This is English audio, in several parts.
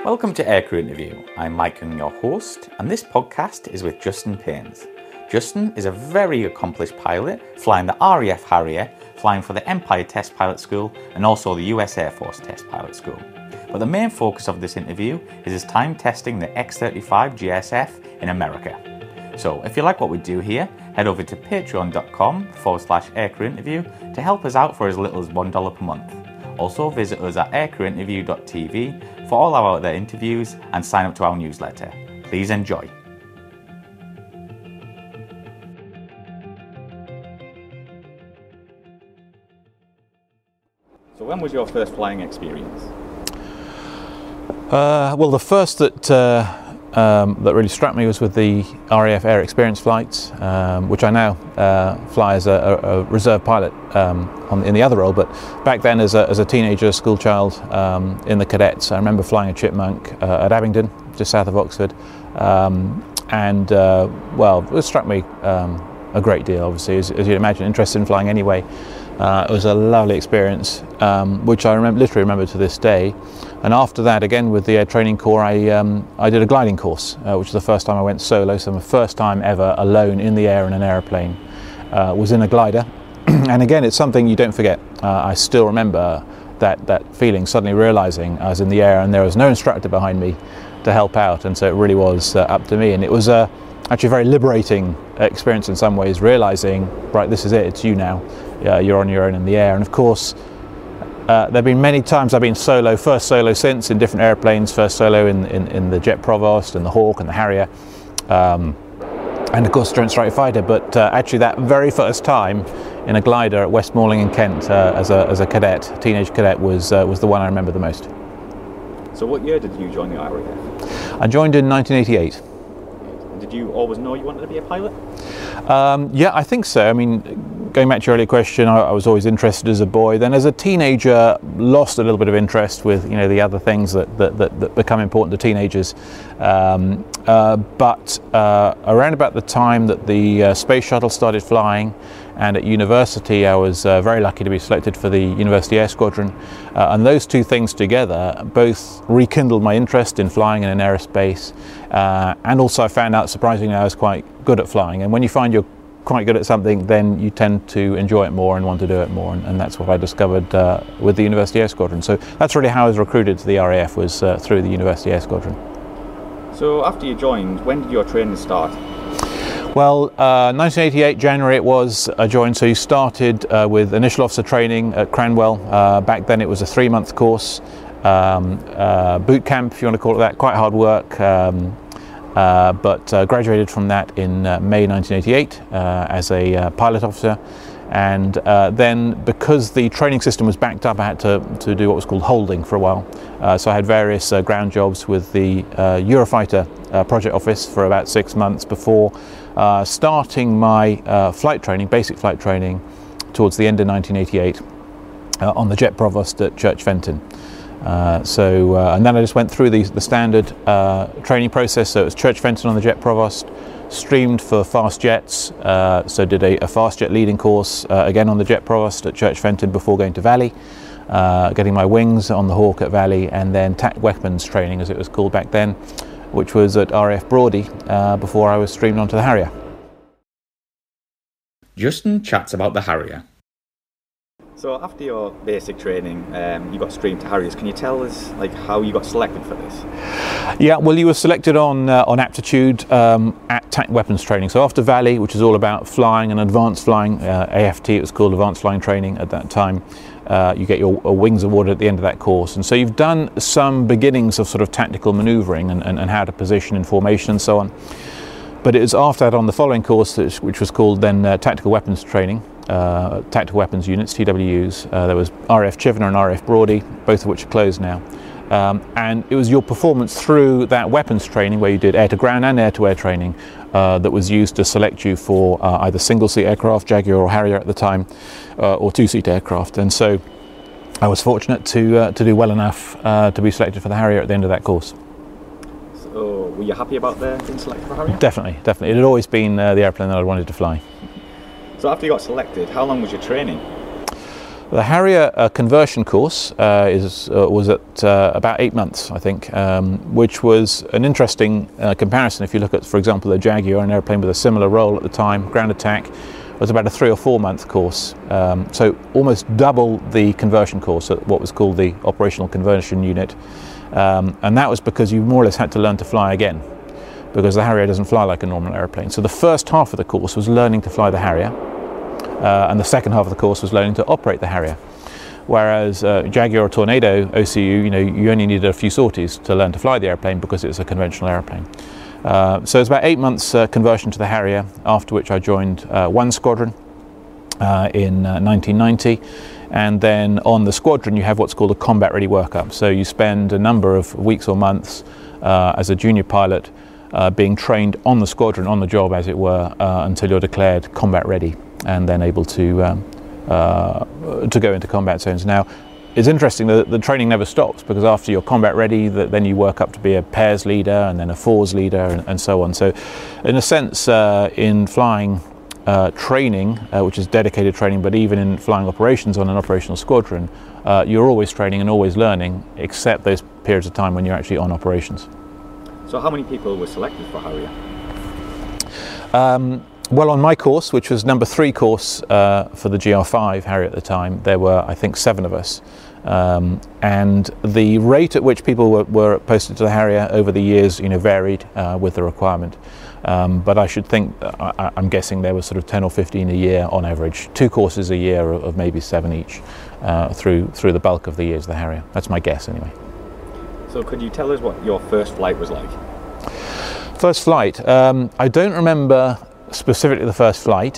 Welcome to Aircrew Interview. I'm Mike and your host, and this podcast is with Justin Paines. Justin is a very accomplished pilot, flying the RAF Harrier, flying for the Empire Test Pilot School, and also the US Air Force Test Pilot School. But the main focus of this interview is his time testing the X-35 GSF in America. So if you like what we do here, head over to patreon.com/aircrew interview to help us out for as little as $1 per month. Also visit us at aircrewinterview.tv for all our other interviews and sign up to our newsletter. Please enjoy. So when was your first flying experience? Well, the first that really struck me was with the RAF Air Experience flights, which I now fly as a reserve pilot in the other role. But back then, as a teenager, school child in the cadets, I remember flying a Chipmunk at Abingdon, just south of Oxford, well, it struck me a great deal. Obviously, as you'd imagine, interested in flying anyway. It was a lovely experience, which I literally remember to this day. And after that, again with the Air Training Corps, I did a gliding course, which was the first time I went solo. So my first time ever alone in the air in an aeroplane was in a glider. And again, it's something you don't forget. I still remember that feeling, suddenly realizing I was in the air and there was no instructor behind me to help out. And so it really was up to me. And it was actually a very liberating experience in some ways, realizing, right, this is it, it's you now. You're on your own in the air. And of course, there have been many times I've been solo, first solo since, in different airplanes, first solo in the Jet Provost and the Hawk and the Harrier, and of course Joint Strike Fighter, but actually that very first time in a glider at West Malling in Kent as a cadet, teenage cadet, was the one I remember the most. So what year did you join the RAF? I joined in 1988. Did you always know you wanted to be a pilot? Yeah, I think so. I mean, going back to your earlier question, I was always interested as a boy. Then as a teenager, lost a little bit of interest with the other things that become important to teenagers. But around about the time that the space shuttle started flying, and at university I was very lucky to be selected for the University Air Squadron, and those two things together both rekindled my interest in flying and in aerospace, and also I found out surprisingly I was quite good at flying. And when you find you're quite good at something, then you tend to enjoy it more and want to do it more, and that's what I discovered with the University Air Squadron. So that's really how I was recruited to the RAF, was through the University Air Squadron. So after you joined, when did your training start? Well, 1988 January it was, I joined. So you started with initial officer training at Cranwell. Back then it was a 3-month course, boot camp if you want to call it that, quite hard work. But graduated from that in May 1988 as a pilot officer, and then because the training system was backed up, I had to do what was called holding for a while. So I had various ground jobs with the Eurofighter project office for about 6 months before starting my flight training, basic flight training, towards the end of 1988 on the Jet Provost at Church Fenton. And then I just went through the standard training process. So it was Church Fenton on the Jet Provost, streamed for fast jets, so did a fast jet leading course again on the Jet Provost at Church Fenton before going to Valley, getting my wings on the Hawk at Valley, and then TAC weapons training as it was called back then, which was at RAF Brawdy before I was streamed onto the Harrier. Justin chats about the Harrier. So after your basic training, you got streamed to Harriers. Can you tell us how you got selected for this? Yeah, well, you were selected on aptitude at TAC weapons training. So after Valley, which is all about flying and advanced flying, AFT, it was called advanced flying training at that time. You get your wings awarded at the end of that course, and so you've done some beginnings of sort of tactical manoeuvring and how to position in formation and so on. But it was after that, on the following course, which was called then tactical weapons training. Tactical weapons units, TWUs. There was RAF Chivener and RAF Brawdy, both of which are closed now. And it was your performance through that weapons training, where you did air-to-ground and air-to-air training, that was used to select you for either single-seat aircraft, Jaguar or Harrier at the time, or two-seat aircraft. And so I was fortunate to do well enough to be selected for the Harrier at the end of that course. So were you happy about being selected for Harrier? Definitely. It had always been the airplane that I wanted to fly. So after you got selected, how long was your training? The Harrier conversion course was at about 8 months, I think, which was an interesting comparison. If you look at, for example, the Jaguar, an airplane with a similar role at the time, ground attack, was about a 3 or 4 month course. So almost double the conversion course at what was called the Operational Conversion Unit. And that was because you more or less had to learn to fly again, because the Harrier doesn't fly like a normal airplane. So the first half of the course was learning to fly the Harrier. And the second half of the course was learning to operate the Harrier. Whereas Jaguar or Tornado OCU, you only needed a few sorties to learn to fly the airplane because it's a conventional airplane. So it's about 8 months conversion to the Harrier, after which I joined one squadron in 1990. And then on the squadron you have what's called a combat ready workup. So you spend a number of weeks or months as a junior pilot being trained on the squadron, on the job as it were, until you're declared combat ready, and then able to go into combat zones. Now, it's interesting that the training never stops, because after you're combat ready, then you work up to be a pairs leader and then a fours leader and so on. So, in a sense, in flying training, which is dedicated training, but even in flying operations on an operational squadron, you're always training and always learning, except those periods of time when you're actually on operations. So, how many people were selected for Harrier? Well, on my course, which was number 3 course for the GR5 Harrier at the time, there were, I think, 7 of us. And the rate at which people were posted to the Harrier over the years, varied with the requirement. But I should think, I'm guessing there was sort of 10 or 15 a year on average, 2 courses a year of maybe 7 each through the bulk of the years of the Harrier. That's my guess anyway. So could you tell us what your first flight was like? First flight, I don't remember specifically the first flight.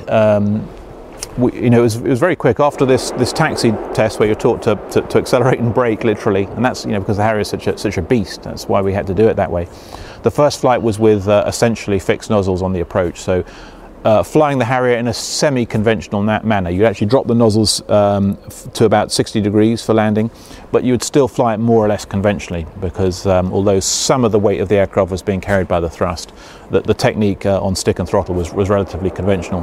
It was very quick after this taxi test where you're taught to accelerate and brake literally, and that's because the Harrier is such a beast. That's why we had to do it that way. The first flight was with essentially fixed nozzles on the approach, so flying the Harrier in a semi-conventional manner. You actually drop the nozzles to about 60 degrees for landing, but you would still fly it more or less conventionally, because although some of the weight of the aircraft was being carried by the thrust, the technique on stick and throttle was relatively conventional.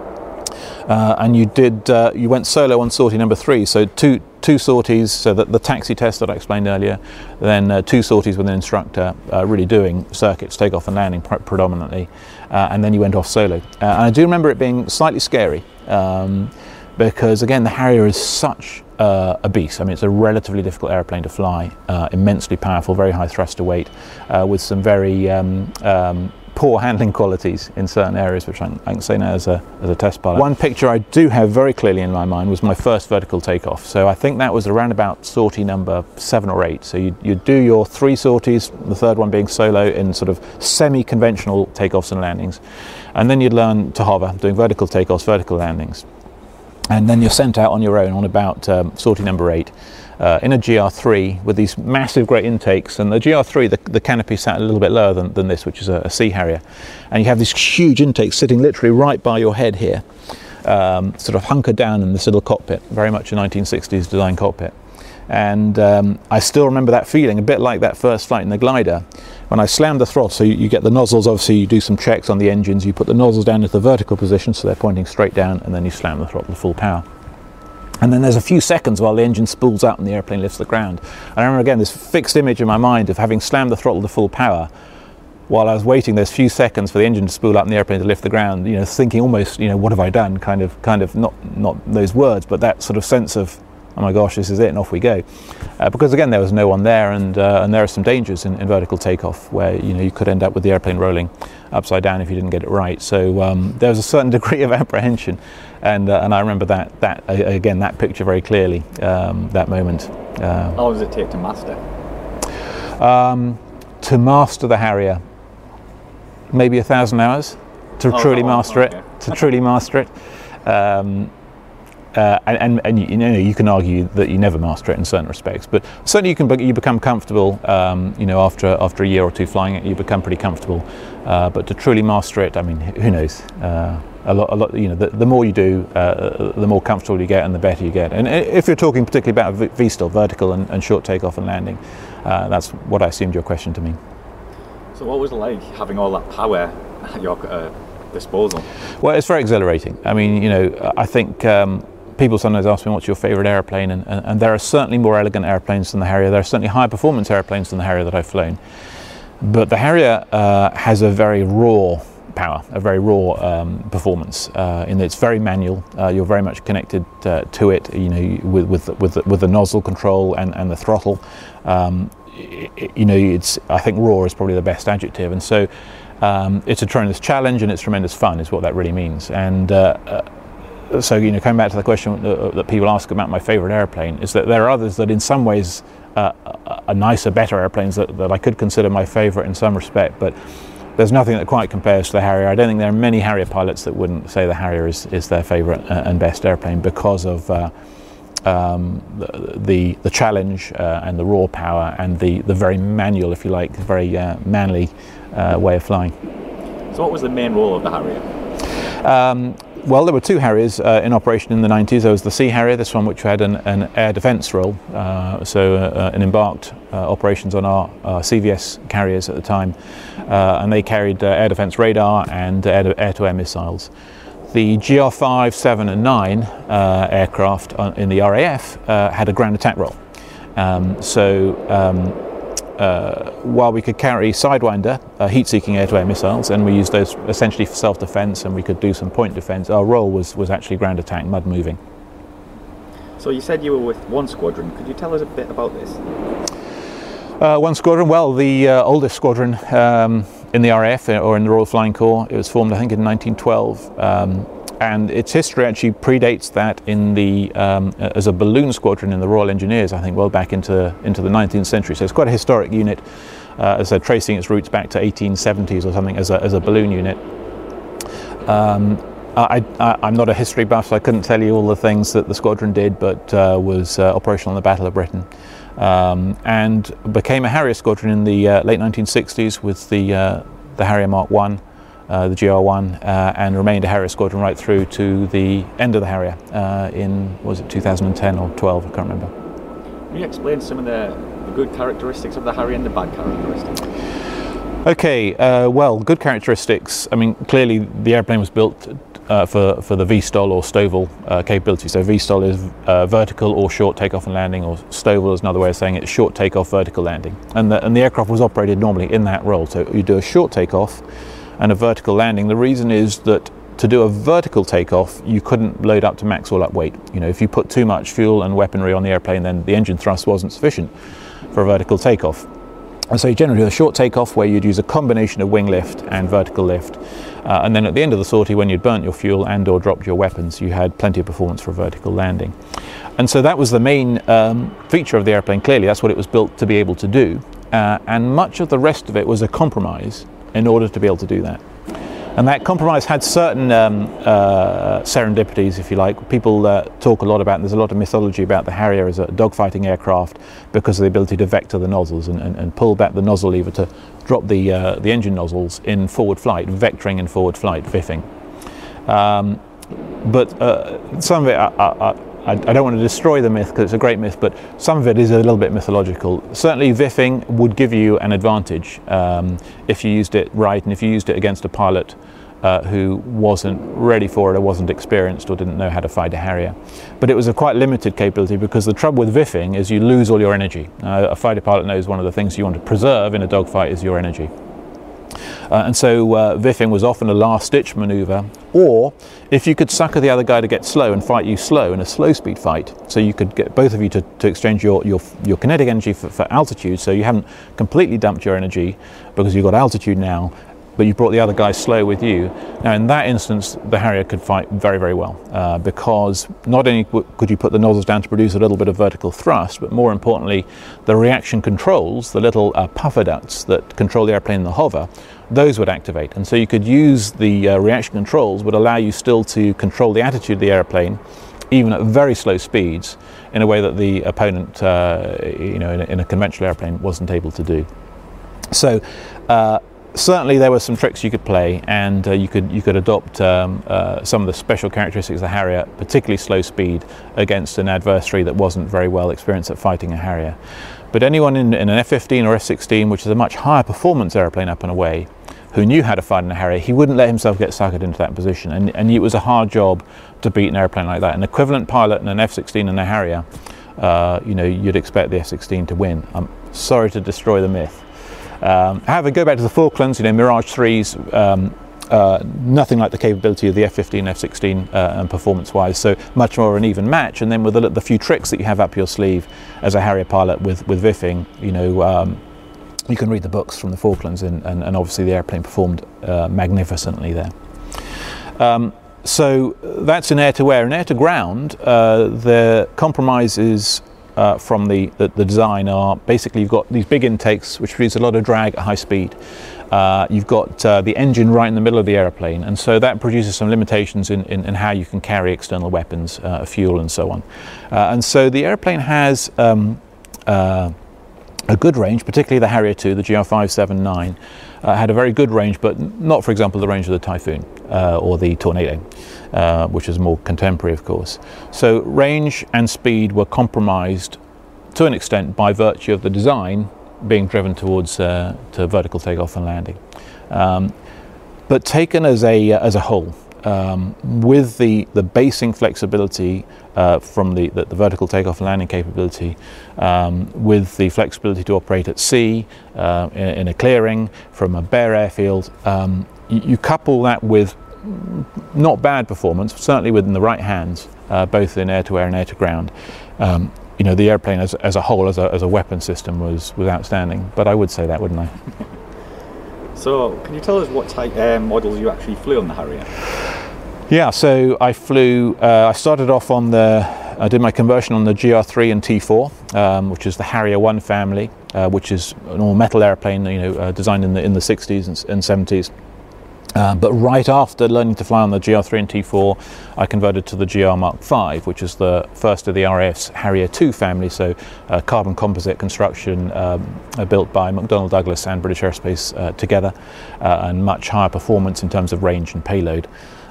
And you went solo on sortie number 3, so two sorties, so that the taxi test that I explained earlier, then 2 sorties with an instructor really doing circuits, takeoff and landing predominantly, and then you went off solo. And I do remember it being slightly scary, because again the Harrier is such a beast. I mean, it's a relatively difficult airplane to fly, immensely powerful, very high thrust to weight, with some very poor handling qualities in certain areas, which I can say now as a test pilot. One picture I do have very clearly in my mind was my first vertical takeoff. So I think that was around about sortie number 7 or 8. So you do your 3 sorties, the third one being solo in sort of semi-conventional takeoffs and landings, and then you'd learn to hover, doing vertical takeoffs, vertical landings, and then you're sent out on your own on about sortie number 8. In a GR3 with these massive great intakes, and the GR3 the canopy sat a little bit lower than this, which is a Sea Harrier, and you have these huge intakes sitting literally right by your head here, sort of hunkered down in this little cockpit, very much a 1960s design cockpit. And I still remember that feeling, a bit like that first flight in the glider, when I slammed the throttle. So you get the nozzles, obviously you do some checks on the engines, you put the nozzles down into the vertical position so they're pointing straight down, and then you slam the throttle to full power. And then there's a few seconds while the engine spools up and the airplane lifts the ground. And I remember again this fixed image in my mind of having slammed the throttle to full power while I was waiting those few seconds for the engine to spool up and the airplane to lift the ground, thinking almost, what have I done? Kind of not those words, but that sort of sense of, oh my gosh, this is it, and off we go. Because again, there was no one there, and there are some dangers in vertical takeoff where you could end up with the airplane rolling upside down if you didn't get it right. So there was a certain degree of apprehension, and I remember that picture very clearly, that moment. How long does it take to master? To master the Harrier, maybe 1,000 hours to truly master it. To truly master it. And you can argue that you never master it in certain respects, but certainly you become comfortable. After a year or 2 flying it, you become pretty comfortable. But to truly master it, I mean, who knows? A lot. The more you do, the more comfortable you get, and the better you get. And if you're talking particularly about VSTOL, vertical and short takeoff and landing, that's what I assumed your question to mean. So, what was it like having all that power at your disposal? Well, it's very exhilarating. I mean, I think. people sometimes ask me, what's your favourite aeroplane? And there are certainly more elegant airplanes than the Harrier. There are certainly higher performance airplanes than the Harrier that I've flown. But the Harrier has a very raw power, a very raw performance. In that it's very manual. You're very much connected to it, you know, with the nozzle control and the throttle. You know, I think raw is probably the best adjective. And so it's a tremendous challenge and it's tremendous fun, is what that really means. And so, you know, coming back to the question that people ask about my favourite airplane, is that there are others that in some ways are nicer, better airplanes that I could consider my favourite in some respect, but there's nothing that quite compares to the Harrier. I don't think there are many Harrier pilots that wouldn't say the Harrier is their favourite and best airplane because of the challenge and the raw power and the very manual, if you like, very manly way of flying. So what was the main role of the Harrier? Well, there were two Harriers in operation in the 90s. There was the Sea Harrier, this one which had an air defence role, an embarked operations on our CVS carriers at the time, and they carried air defence radar and air-to-air missiles. The GR5, 7 and 9 aircraft in the RAF had a ground attack role. While we could carry Sidewinder, heat-seeking air-to-air missiles, and we used those essentially for self-defence, and we could do some point defence, our role was actually ground attack, mud moving. So you said you were with one squadron. Could you tell us a bit about this? One squadron, well, the oldest squadron in the RAF, or in the Royal Flying Corps. It was formed, I think, in 1912. And its history actually predates that in the as a balloon squadron in the Royal Engineers, I think, well back into the 19th century. So it's quite a historic unit, as I said, tracing its roots back to 1870s or something as a balloon unit. I'm not a history buff, so I couldn't tell you all the things that the squadron did, but was operational in the Battle of Britain, and became a Harrier squadron in the late 1960s with the Harrier Mark I. The GR1, and remained a Harrier squadron right through to the end of the Harrier in, was it 2010 or 12, I can't remember. Can you explain some of the good characteristics of the Harrier and the bad characteristics? Okay, well, good characteristics, I mean, clearly the airplane was built for the VSTOL or STOVL capability. So VSTOL is vertical or short takeoff and landing, or STOVL is another way of saying it, short takeoff, vertical landing. And the aircraft was operated normally in that role. So you do a short takeoff and a vertical landing. The reason is that to do a vertical takeoff, you couldn't load up to max all-up weight. You know, if you put too much fuel and weaponry on the airplane, then the engine thrust wasn't sufficient for a vertical takeoff. And so you generally do a short takeoff where you'd use a combination of wing lift and vertical lift. And then at the end of the sortie, when you'd burnt your fuel and or dropped your weapons, you had plenty of performance for a vertical landing. And so that was the main feature of the airplane. Clearly, that's what it was built to be able to do. And much of the rest of it was a compromise in order to be able to do that. And that compromise had certain serendipities, if you like. People talk a lot about, and there's a lot of mythology about the Harrier as a dogfighting aircraft because of the ability to vector the nozzles and pull back the nozzle lever to drop the engine nozzles in forward flight, vectoring in forward flight, VIFing. But some of it, I don't want to destroy the myth because it's a great myth, but some of it is a little bit mythological. Certainly VIFing would give you an advantage if you used it right, and if you used it against a pilot who wasn't ready for it or wasn't experienced or didn't know how to fight a Harrier. But it was a quite limited capability because the trouble with VIFing is you lose all your energy. A fighter pilot knows one of the things you want to preserve in a dogfight is your energy. And so VIFing was often a last-ditch manoeuvre, or if you could sucker the other guy to get slow and fight you slow in a slow-speed fight, so you could get both of you to exchange your kinetic energy for altitude, so you haven't completely dumped your energy because you've got altitude now, but you brought the other guy slow with you. Now in that instance, the Harrier could fight very, very well because not only could you put the nozzles down to produce a little bit of vertical thrust, but more importantly, the reaction controls, the little puffer ducts that control the airplane in the hover, those would activate. And so you could use the reaction controls would allow you still to control the attitude of the airplane, even at very slow speeds, in a way that the opponent, in a conventional airplane wasn't able to do. So certainly there were some tricks you could play, and you could adopt some of the special characteristics of the Harrier, particularly slow speed, against an adversary that wasn't very well experienced at fighting a Harrier. But anyone in an F-15 or F-16, which is a much higher performance airplane up and away, who knew how to fly in a Harrier, he wouldn't let himself get suckered into that position, and it was a hard job to beat an airplane like that. An equivalent pilot in an F-16 and a Harrier, you'd expect the F-16 to win. I'm sorry to destroy the myth. However, go back to the Falklands, Mirage 3s, nothing like the capability of the F-15, F-16 and performance-wise, so much more of an even match. And then with the few tricks that you have up your sleeve as a Harrier pilot with VIFing, you can read the books from the Falklands, and obviously the airplane performed magnificently there. So that's in air-to-air. In air-to-ground, the compromises from the design are basically you've got these big intakes which produce a lot of drag at high speed. You've got the engine right in the middle of the airplane, and so that produces some limitations in how you can carry external weapons, fuel and so on. And so the airplane has a good range, particularly the Harrier II, the GR579, had a very good range, but not, for example, the range of the Typhoon or the Tornado, which is more contemporary, of course. So range and speed were compromised to an extent by virtue of the design being driven towards to vertical takeoff and landing. But taken as a whole, with the basing flexibility from the vertical takeoff and landing capability, with the flexibility to operate at sea, in a clearing, from a bare airfield, you couple that with not bad performance, certainly within the right hands, both in air-to-air and air-to-ground. The airplane as a whole, as a weapon system, was outstanding. But I would say that, wouldn't I? So, can you tell us what type models you actually flew on the Harrier? Yeah, so I flew. I started off I did my conversion on the GR3 and T4, which is the Harrier 1 family, which is an all-metal airplane, designed in the 60s and 70s. But right after learning to fly on the GR3 and T4, I converted to the GR Mark V, which is the first of the RAF's Harrier II family, so carbon composite construction built by McDonnell Douglas and British Aerospace together, and much higher performance in terms of range and payload.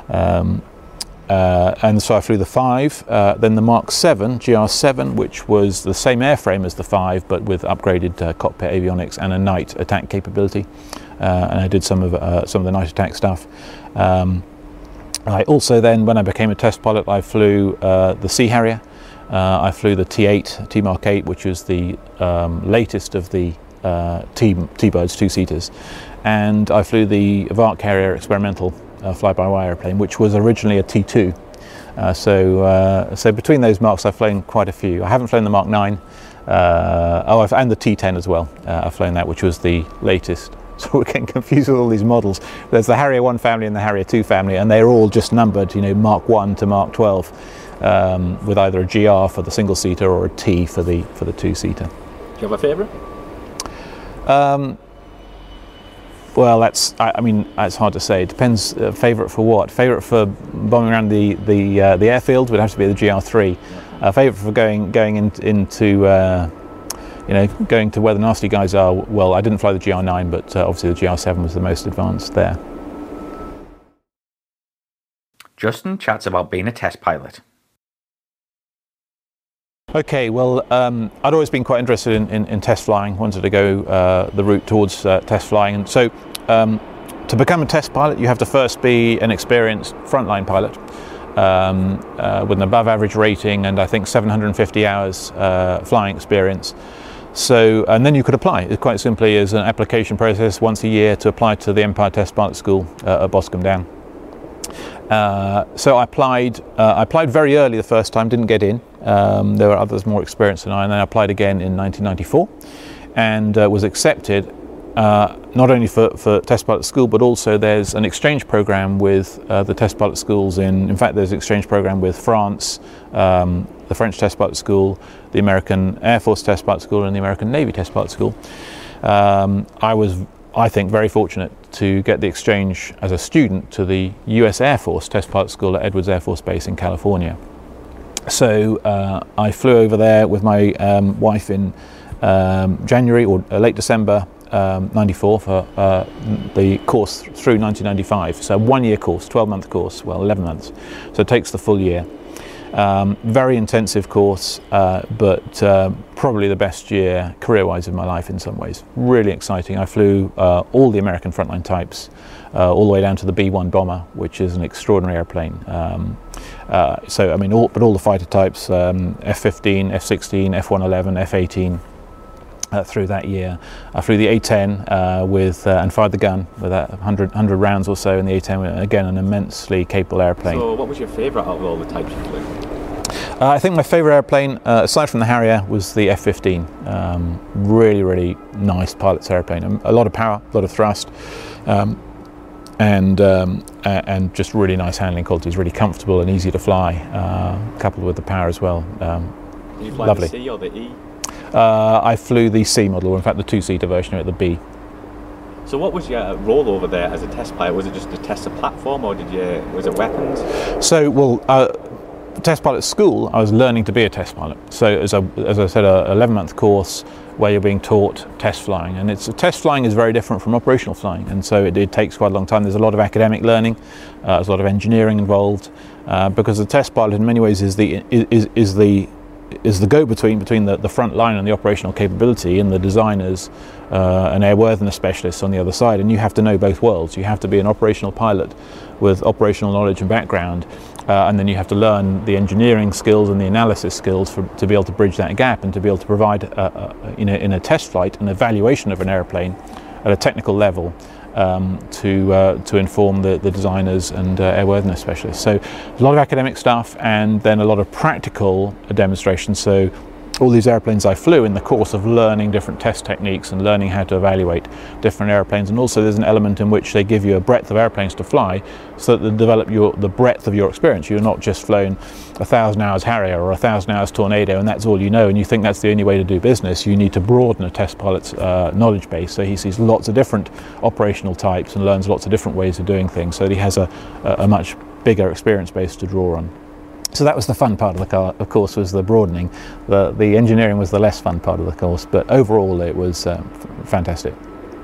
And so I flew the 5, then the Mark 7, GR7, which was the same airframe as the 5, but with upgraded cockpit avionics and a night attack capability. And I did some of the night attack stuff. I also then, when I became a test pilot, I flew the Sea Harrier. I flew the T8, T Mark 8, which was the latest of the T-Birds, two-seaters. And I flew the Vark Harrier experimental fly-by-wire airplane, which was originally a T2. So between those marks, I've flown quite a few. I haven't flown the Mark 9, and the T10 as well. I've flown that, which was the latest. So we're getting confused with all these models. There's the Harrier 1 family and the Harrier 2 family, and they're all just numbered, Mark 1 to Mark 12, with either a GR for the single-seater or a T for the two-seater. Do you have a favourite? Well, it's hard to say. It depends. Favourite for what? Favourite for bombing around the airfield would have to be the GR3. Favourite for going into going to where the nasty guys are. Well, I didn't fly the GR9, but obviously the GR7 was the most advanced there. Justin chats about being a test pilot. Okay, well, I'd always been quite interested in test flying, wanted to go the route towards test flying. And so to become a test pilot, you have to first be an experienced frontline pilot with an above average rating and I think 750 hours flying experience. So, and then you could apply. It quite simply is an application process once a year to apply to the Empire Test Pilot School at Boscombe Down. So I applied very early the first time, didn't get in. There were others more experienced than I, and then I applied again in 1994 and was accepted not only for Test Pilot School, but also there's an exchange program with the Test Pilot Schools in fact there's an exchange program with France, the French Test Pilot School, the American Air Force Test Pilot School and the American Navy Test Pilot School. I was, I think, very fortunate to get the exchange as a student to the US Air Force Test Pilot School at Edwards Air Force Base in California. So I flew over there with my wife in January or late December 94 for the course through 1995. So 1 year course, 12-month course, well 11 months. So it takes the full year. Very intensive course, but probably the best year career-wise of my life in some ways. Really exciting. I flew all the American frontline types, all the way down to the B-1 bomber, which is an extraordinary airplane. So I mean, all the fighter types, F-15, F-16, F-111, F-18. Through that year, I flew the A-10 with and fired the gun with 100 rounds or so in the A-10. Again, an immensely capable airplane. So, what was your favourite out of all the types you flew? I think my favourite airplane, aside from the Harrier, was the F-15. Really nice pilot's airplane. A lot of power, a lot of thrust, and just really nice handling qualities. Really comfortable and easy to fly, coupled with the power as well. Did you fly lovely. the C or the E? I flew the C model, or in fact the two-seater version of it, the B. So what was your role over there as a test pilot? Was it just to test the platform, or was it weapons? So, test pilot school, I was learning to be a test pilot. So as I said, a 11-month course where you're being taught test flying, and test flying is very different from operational flying, and so it takes quite a long time. There's a lot of academic learning, there's a lot of engineering involved, because the test pilot in many ways is the go-between between the front line and the operational capability and the designers and airworthiness specialists on the other side. And you have to know both worlds. You have to be an operational pilot with operational knowledge and background, and then you have to learn the engineering skills and the analysis skills to be able to bridge that gap and to be able to provide in a test flight an evaluation of an airplane at a technical level to inform the designers and airworthiness specialists. So a lot of academic stuff and then a lot of practical demonstrations. So all these airplanes I flew in the course of learning different test techniques and learning how to evaluate different airplanes, and also there's an element in which they give you a breadth of airplanes to fly so that they develop the breadth of your experience. You're not just flown 1,000 hours Harrier or 1,000 hours Tornado and that's all you know, and you think that's the only way to do business. You need to broaden a test pilot's knowledge base, so he sees lots of different operational types and learns lots of different ways of doing things, so that he has a much bigger experience base to draw on. So that was the fun part of the course, was the broadening. The engineering was the less fun part of the course, but overall it was fantastic.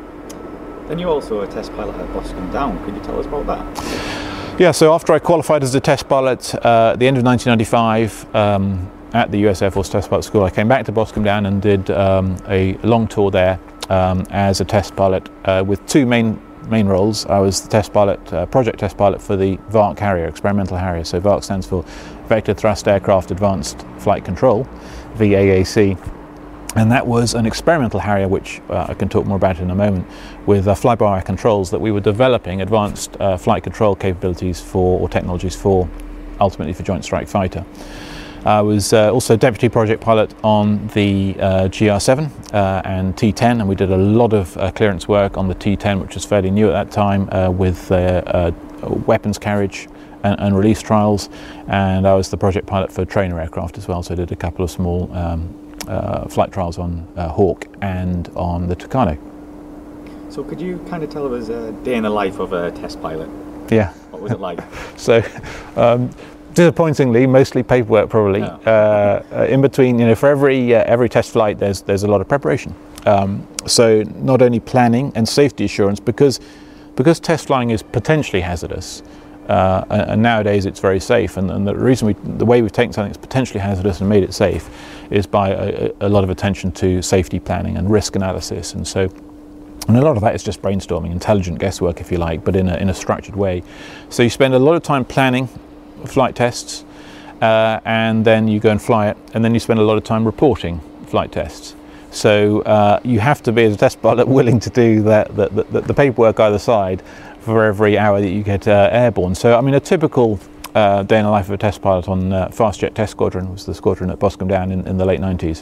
Then you're also a test pilot at Boscombe Down. Could you tell us about that? Yeah, so after I qualified as a test pilot at the end of 1995 at the US Air Force Test Pilot School, I came back to Boscombe Down and did a long tour there as a test pilot with two main roles. I was the test pilot, project test pilot for the VARC Harrier, experimental Harrier. So VARC stands for Vector Thrust Aircraft Advanced Flight Control, VAAC. And that was an experimental Harrier, which I can talk more about in a moment, with fly-by-wire controls that we were developing advanced flight control capabilities for, or technologies for, ultimately for Joint Strike Fighter. I was also deputy project pilot on the GR7 and T10, and we did a lot of clearance work on the T10, which was fairly new at that time, with weapons carriage and release trials, and I was the project pilot for trainer aircraft as well, so I did a couple of small flight trials on Hawk and on the Tucano. So could you kind of tell us a day in the life of a test pilot? Yeah. What was it like? So, disappointingly, mostly paperwork probably. Yeah. In between, for every test flight, there's a lot of preparation. So not only planning and safety assurance, because test flying is potentially hazardous, and nowadays it's very safe. And the way we've taken something that's potentially hazardous and made it safe is by a lot of attention to safety planning and risk analysis. And a lot of that is just brainstorming, intelligent guesswork, if you like, but in a structured way. So you spend a lot of time planning flight tests, and then you go and fly it, and then you spend a lot of time reporting flight tests. So you have to be, as a test pilot, willing to do the paperwork either side for every hour that you get airborne. So I mean, a typical day in the life of a test pilot on Fastjet Test Squadron was the squadron at Boscombe Down in the late 90s.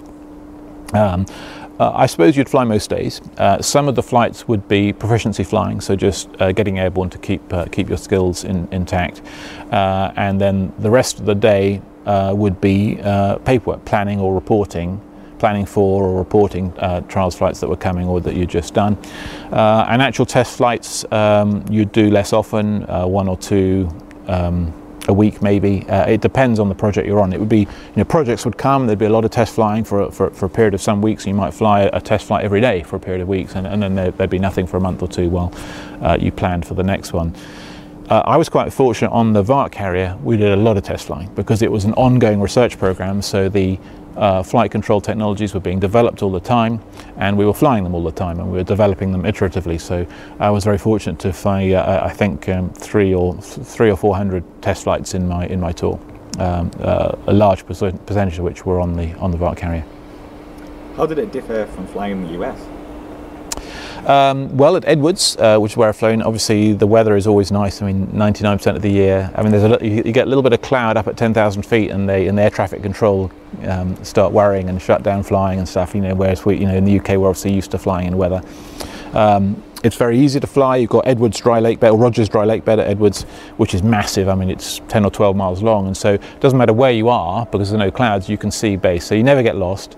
I suppose you'd fly most days. Some of the flights would be proficiency flying, so just getting airborne to keep your skills intact, and then the rest of the day would be paperwork, planning or reporting, planning for or reporting trials flights that were coming or that you'd just done. And actual test flights you'd do less often, one or two a week maybe. It depends on the project you're on. It would be, projects would come, there'd be a lot of test flying for a period of some weeks. You might fly a test flight every day for a period of weeks, and then there'd be nothing for a month or two while you planned for the next one. I was quite fortunate on the VARC carrier. We did a lot of test flying because it was an ongoing research program, so the flight control technologies were being developed all the time, and we were flying them all the time, and we were developing them iteratively. So I was very fortunate to fly, I think, 300 or 400 test flights in my tour, a large percentage of which were on the VARC carrier. How did it differ from flying in the US? Well, at Edwards, which is where I've flown, obviously the weather is always nice. I mean, 99% of the year. I mean, you get a little bit of cloud up at 10,000 feet, and the air traffic control start worrying and shut down flying and stuff. Whereas we, in the UK, we're obviously used to flying in weather. It's very easy to fly. You've got Edwards Dry Lake Bed, or Rogers Dry Lake Bed at Edwards, which is massive. I mean, it's 10 or 12 miles long, and so it doesn't matter where you are because there's no clouds. You can see base, so you never get lost.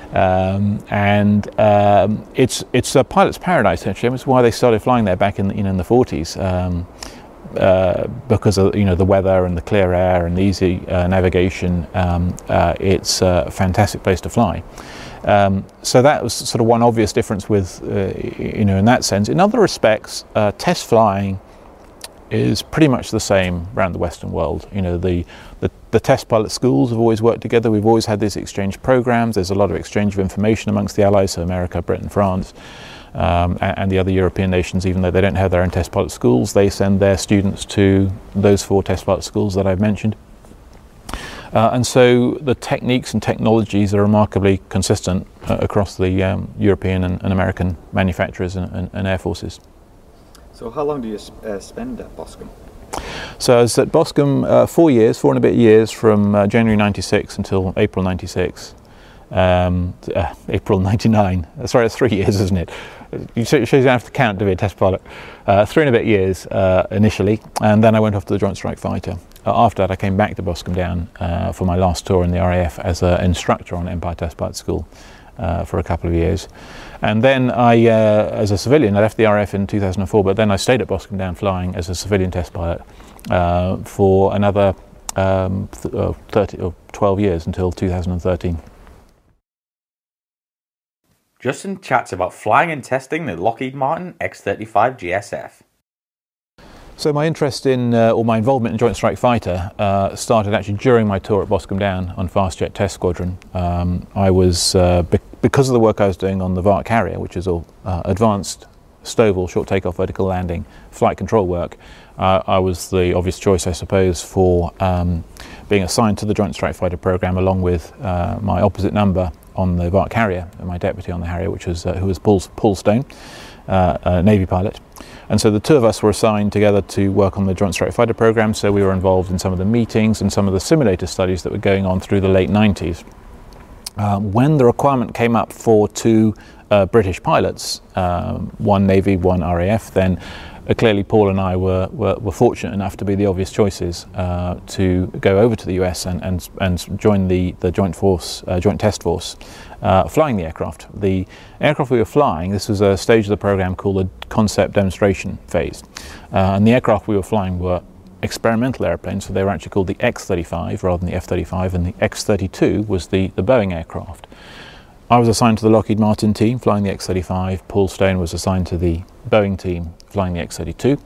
It's a pilot's paradise actually. It's why they started flying there back in the 40s, because of the weather and the clear air and the easy navigation. It's a fantastic place to fly. So that was sort of one obvious difference with in that sense. In other respects, test flying is pretty much the same around the Western world. The test pilot schools have always worked together. We've always had these exchange programs. There's a lot of exchange of information amongst the Allies, so America, Britain, France, and the other European nations. Even though they don't have their own test pilot schools, they send their students to those 4 test pilot schools that I've mentioned. And so the techniques and technologies are remarkably consistent across the European and American manufacturers and air forces. So how long do you spend at Boscombe? So I was at Boscombe 4 and a bit years, from January 96 until April 96. April 99. Sorry, that's 3 years, isn't it? You should have to count to be a test pilot. 3 and a bit years initially, and then I went off to the Joint Strike Fighter. After that, I came back to Boscombe Down for my last tour in the RAF as an instructor on Empire Test Pilot School for a couple of years. And then I, as a civilian, I left the RAF in 2004, but then I stayed at Boscombe Down flying as a civilian test pilot for another 30 or 12 years until 2013. Justin chats about flying and testing the Lockheed Martin X-35 GSF. So my interest in, or my involvement in Joint Strike Fighter started actually during my tour at Boscombe Down on Fast Jet Test Squadron. I was, because of the work I was doing on the VARC carrier, which is all advanced STOVL, short takeoff, vertical landing, flight control work, I was the obvious choice, I suppose, for being assigned to the Joint Strike Fighter program, along with my opposite number on the VARC carrier, and my deputy on the Harrier, which was who was Paul Stone, a Navy pilot. And so the two of us were assigned together to work on the Joint Strike Fighter program, so we were involved in some of the meetings and some of the simulator studies that were going on through the late 90s. When the requirement came up for 2 British pilots, one Navy, one RAF, then clearly Paul and I were fortunate enough to be the obvious choices to go over to the US and join the Joint Test Force flying the aircraft. The aircraft we were flying, this was a stage of the program called the concept demonstration phase, and the aircraft we were flying were experimental airplanes, so they were actually called the X-35 rather than the F-35, and the X-32 was the Boeing aircraft. I was assigned to the Lockheed Martin team flying the X-35. Paul Stone was assigned to the Boeing team flying the X-32.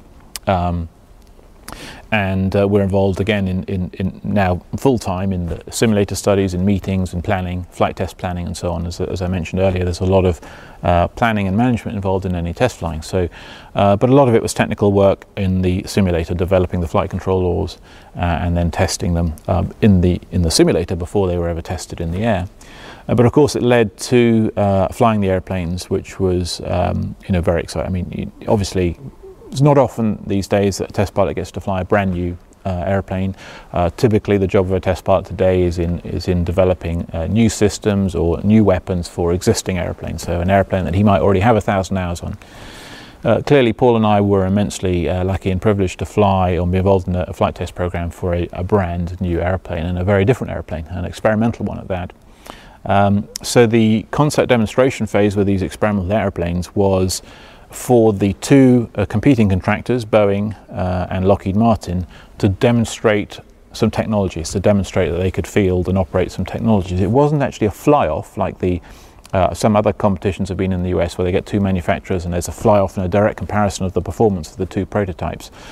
And we're involved again in now full-time in the simulator studies, in meetings and planning, flight test planning and so on. As I mentioned earlier, there's a lot of planning and management involved in any test flying. So, but a lot of it was technical work in the simulator, developing the flight control laws and then testing them in the simulator before they were ever tested in the air. But of course it led to flying the airplanes, which was very exciting. I mean, obviously it's not often these days that a test pilot gets to fly a brand new airplane. Typically the job of a test pilot today is in developing new systems or new weapons for existing airplanes, so an airplane that he might already have 1,000 hours on. Clearly Paul and I were immensely lucky and privileged to fly or be involved in a flight test program for a brand new airplane, and a very different airplane, an experimental one at that. So the concept demonstration phase with these experimental airplanes was for the 2 competing contractors, Boeing and Lockheed Martin, to demonstrate some technologies, to demonstrate that they could field and operate some technologies. It wasn't actually a fly-off like some other competitions have been in the US, where they get 2 manufacturers and there's a fly-off and a direct comparison of the performance of the 2 prototypes.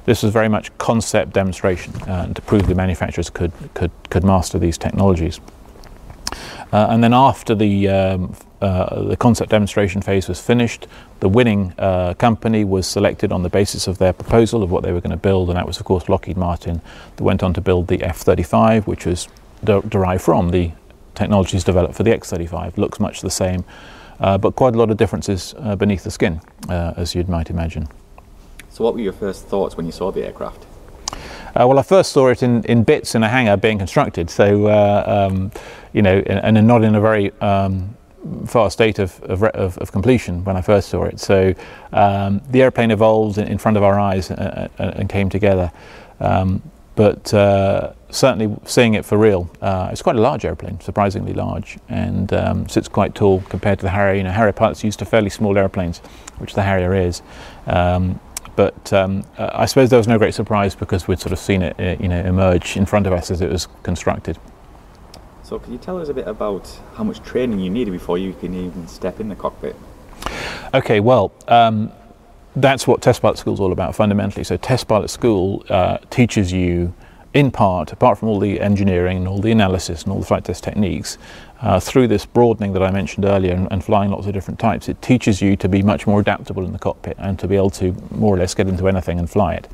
this was very much concept demonstration to prove the manufacturers could master these technologies. And then after the concept demonstration phase was finished, the winning company was selected on the basis of their proposal of what they were going to build, and that was of course Lockheed Martin, that went on to build the F-35, which was derived from the technologies developed for the X-35. Looks much the same, but quite a lot of differences beneath the skin, as you might imagine. So what were your first thoughts when you saw the aircraft? Well, I first saw it in bits in a hangar being constructed, so you know, and not in a very far state of completion when I first saw it. So the airplane evolved in front of our eyes and came together. But certainly seeing it for real, it's quite a large airplane, surprisingly large, and sits quite tall compared to the Harrier. You know, Harrier pilots used to fairly small airplanes, which the Harrier is. But I suppose there was no great surprise because we'd sort of seen it, you know, emerge in front of us as it was constructed. So can you tell us a bit about how much training you needed before you can even step in the cockpit? Okay, well, that's what Test Pilot School is all about fundamentally. So Test Pilot School teaches you, in part, apart from all the engineering and all the analysis and all the flight test techniques, through this broadening that I mentioned earlier and flying lots of different types, it teaches you to be much more adaptable in the cockpit and to be able to more or less get into anything and fly it.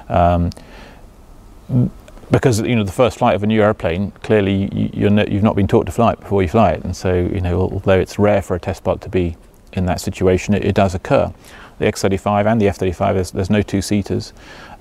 Because, you know, the first flight of a new airplane, clearly you've not been taught to fly it before you fly it, and so, you know, although it's rare for a test pilot to be in that situation, it does occur. The X-35 and the F-35, there's no two-seaters,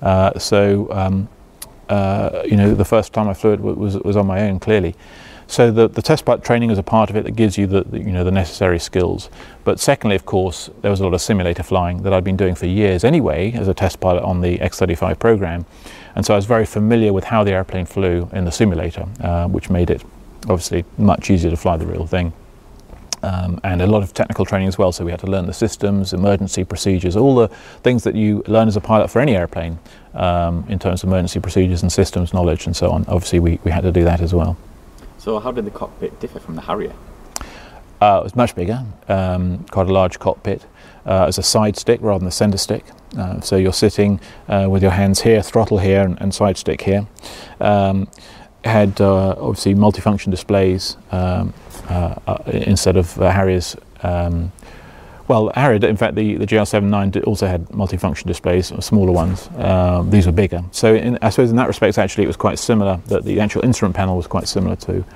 you know, the first time I flew it was on my own, clearly. So the test pilot training is a part of it that gives you the necessary skills. But secondly, of course, there was a lot of simulator flying that I'd been doing for years anyway as a test pilot on the X-35 program, and so I was very familiar with how the airplane flew in the simulator, which made it obviously much easier to fly the real thing. And a lot of technical training as well, so we had to learn the systems, emergency procedures, all the things that you learn as a pilot for any airplane in terms of emergency procedures and systems knowledge and so on. Obviously we had to do that as well. So how did the cockpit differ from the Harrier? It was much bigger, quite a large cockpit. As a side stick rather than a centre stick. So you're sitting with your hands here, throttle here and side stick here. Had obviously multifunction displays instead of Harrier's. Well, Harrier, in fact, the GL79 also had multifunction displays, smaller ones. These were bigger. So I suppose in that respect, actually, it was quite similar. That the actual instrument panel was quite similar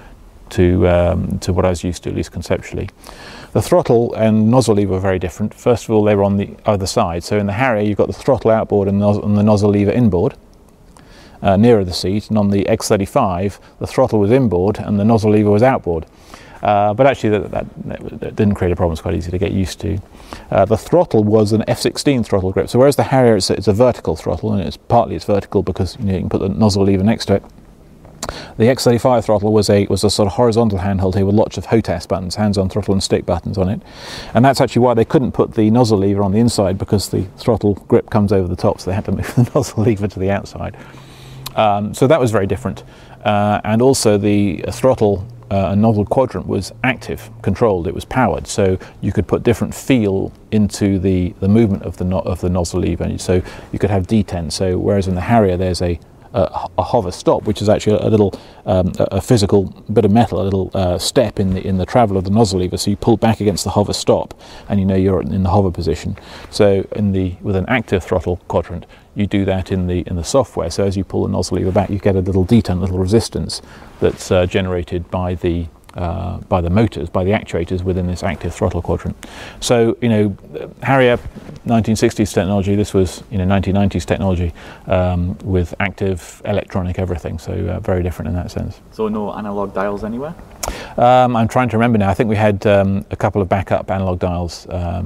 to what I was used to, at least conceptually. The throttle and nozzle lever were very different. First of all, they were on the other side. So in the Harrier, you've got the throttle outboard and the nozzle lever inboard, nearer the seat. And on the X-35, the throttle was inboard and the nozzle lever was outboard. But actually, that didn't create a problem. It's quite easy to get used to. The throttle was an F-16 throttle grip. So whereas the Harrier, it's a vertical throttle, and it's vertical because you can put the nozzle lever next to it. The X-35 throttle was a sort of horizontal handheld here with lots of HOTAS buttons, hands-on throttle and stick buttons on it. And that's actually why they couldn't put the nozzle lever on the inside, because the throttle grip comes over the top, so they had to move the nozzle lever to the outside. So that was very different. And also the throttle and nozzle quadrant was active, controlled, it was powered, so you could put different feel into the movement of the nozzle lever, and so you could have detent. So whereas in the Harrier there's a hover stop, which is actually a little a physical bit of metal, a little step in the travel of the nozzle lever. So you pull back against the hover stop, and you know you're in the hover position. So with an active throttle quadrant, you do that in the software. So as you pull the nozzle lever back, you get a little detent, little resistance that's generated by the motors, by the actuators within this active throttle quadrant. So, you know, Harrier 1960s technology, this was, you know, 1990s technology with active electronic everything, so very different in that sense. So no analog dials anywhere? I'm trying to remember now. I think we had a couple of backup analog dials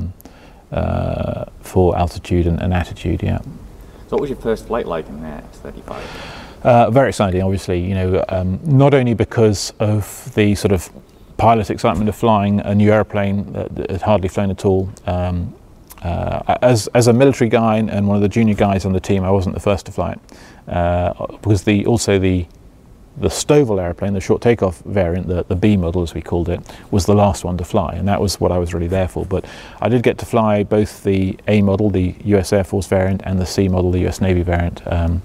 for altitude and attitude, yeah. So what was your first flight like in the X-35? Very exciting, obviously, you know, not only because of the sort of pilot excitement of flying a new airplane that had hardly flown at all. As a military guy and one of the junior guys on the team, I wasn't the first to fly it, because also the the Stovall airplane, the short takeoff variant, the B model as we called it, was the last one to fly, and that was what I was really there for. But I did get to fly both the A model, the US Air Force variant, and the C model, the US Navy variant.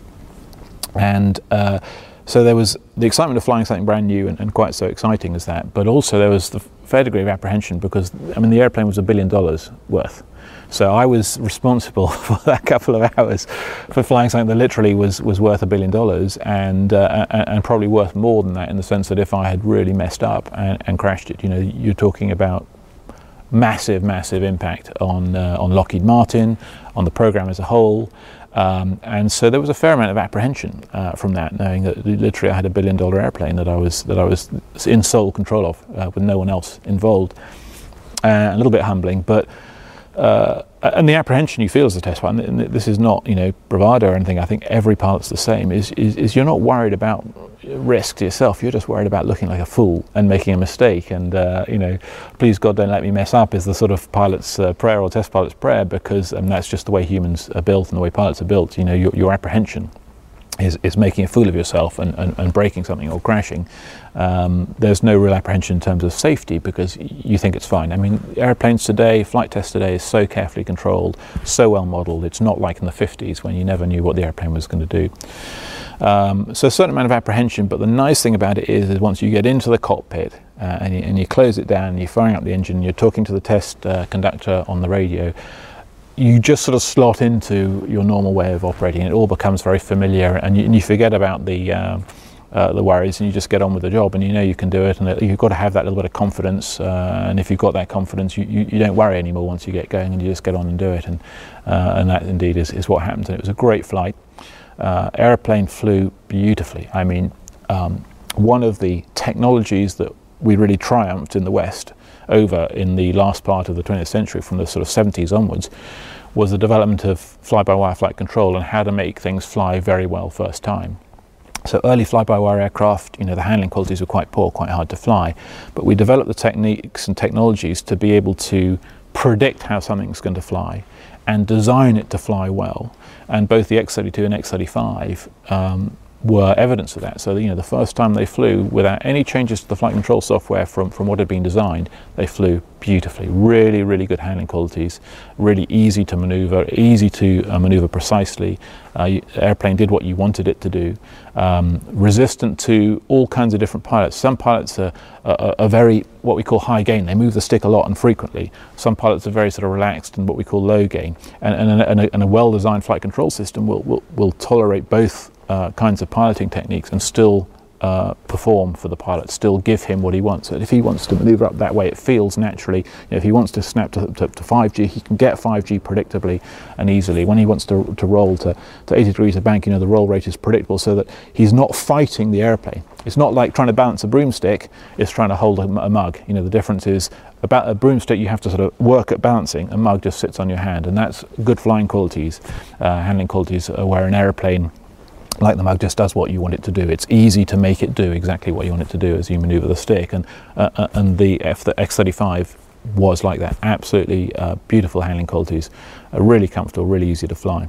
So there was the excitement of flying something brand new and quite so exciting as that, but also there was the fair degree of apprehension because, I mean, the airplane was $1 billion worth. So I was responsible for that couple of hours for flying something that literally was worth $1 billion and probably worth more than that, in the sense that if I had really messed up and crashed it, you know, you're talking about massive impact on Lockheed Martin, on the program as a whole. And so there was a fair amount of apprehension from that, knowing that literally I had $1 billion airplane that I was in sole control of, with no one else involved. A little bit humbling, but and the apprehension you feel as a test pilot, and this is not, you know, bravado or anything. I think every pilot's the same. Is you're not worried about risk to yourself. You're just worried about looking like a fool and making a mistake. And you know, please God, don't let me mess up is the sort of pilot's prayer, or test pilot's prayer, because that's just the way humans are built and the way pilots are built. You know, your apprehension is making a fool of yourself and breaking something or crashing. There's no real apprehension in terms of safety because you think it's fine. I mean, airplanes today, flight tests today is so carefully controlled, so well modelled. It's not like in the 50s when you never knew what the airplane was going to do. So a certain amount of apprehension, but the nice thing about it is once you get into the cockpit and you close it down, you're firing up the engine, you're talking to the test conductor on the radio, you just sort of slot into your normal way of operating. It all becomes very familiar, and you forget about the worries, and you just get on with the job, and you know you can do it, and you've got to have that little bit of confidence, and if you've got that confidence, you don't worry anymore once you get going, and you just get on and do it, and that indeed is what happens. And it was a great flight. Airplane flew beautifully. I mean, one of the technologies that we really triumphed in the West over in the last part of the 20th century, from the sort of 70s onwards, was the development of fly-by-wire flight control and how to make things fly very well first time. So early fly-by-wire aircraft, you know, the handling qualities were quite poor, quite hard to fly, but we developed the techniques and technologies to be able to predict how something's going to fly and design it to fly well. And both the X-32 and X-35 were evidence of that. So, you know, the first time they flew without any changes to the flight control software from what had been designed, they flew beautifully. Really good handling qualities, really easy to maneuver, easy to maneuver precisely. The airplane did what you wanted it to do. Resistant to all kinds of different pilots. Some pilots are very, what we call high gain. They move the stick a lot and frequently. Some pilots are very sort of relaxed and what we call low gain. And a well-designed flight control system will tolerate both kinds of piloting techniques and still perform for the pilot, still give him what he wants. So if he wants to maneuver up that way, it feels naturally. You know, if he wants to snap to 5G, he can get 5G predictably and easily. When he wants to roll to 80 degrees of bank, you know, the roll rate is predictable so that he's not fighting the airplane. It's not like trying to balance a broomstick, it's trying to hold a mug. You know, the difference is about a broomstick you have to sort of work at balancing, a mug just sits on your hand, and that's good flying qualities, handling qualities, where an airplane like the mug just does what you want it to do. It's easy to make it do exactly what you want it to do as you maneuver the stick, and the X-35 was like that. Absolutely beautiful handling qualities, really comfortable, really easy to fly.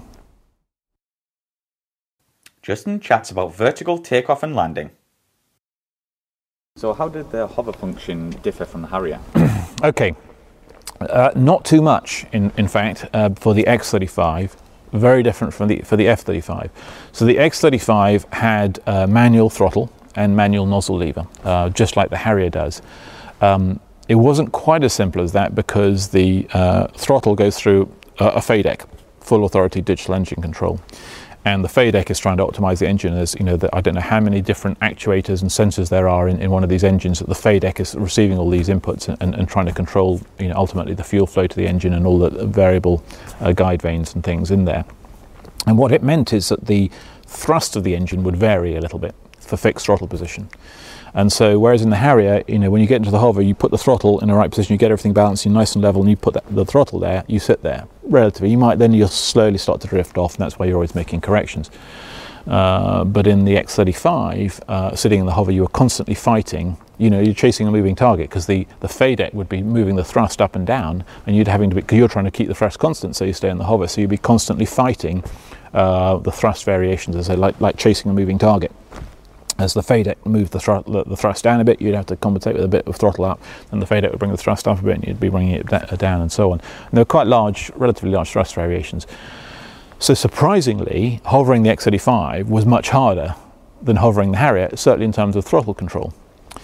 Justin chats about vertical takeoff and landing. So how did the hover function differ from the Harrier? Okay, not too much in fact for the X-35. Very different for the F-35. So the X-35 had manual throttle and manual nozzle lever, just like the Harrier does. It wasn't quite as simple as that because the throttle goes through a FADEC, full authority digital engine control. And the FADEC is trying to optimize the engine. As you know, I don't know how many different actuators and sensors there are in one of these engines, that the FADEC is receiving all these inputs and trying to control, you know, ultimately the fuel flow to the engine and all the variable guide vanes and things in there. And what it meant is that the thrust of the engine would vary a little bit for fixed throttle position. And so, whereas in the Harrier, you know, when you get into the hover, you put the throttle in the right position, you get everything balanced, you're nice and level, and you put the throttle there, you sit there relatively. You'll slowly start to drift off, and that's why you're always making corrections. But in the X-35, sitting in the hover, you are constantly fighting. You know, you're chasing a moving target because the FADEC would be moving the thrust up and down, and you'd having to because you're trying to keep the thrust constant, so you stay in the hover. So you'd be constantly fighting the thrust variations, as I say, like chasing a moving target. As the FADEC moved the thrust down a bit, you'd have to compensate with a bit of throttle up, and the FADEC would bring the thrust up a bit, and you'd be bringing it down, and so on. And there were quite relatively large thrust variations. So surprisingly, hovering the X-35 was much harder than hovering the Harrier, certainly in terms of throttle control.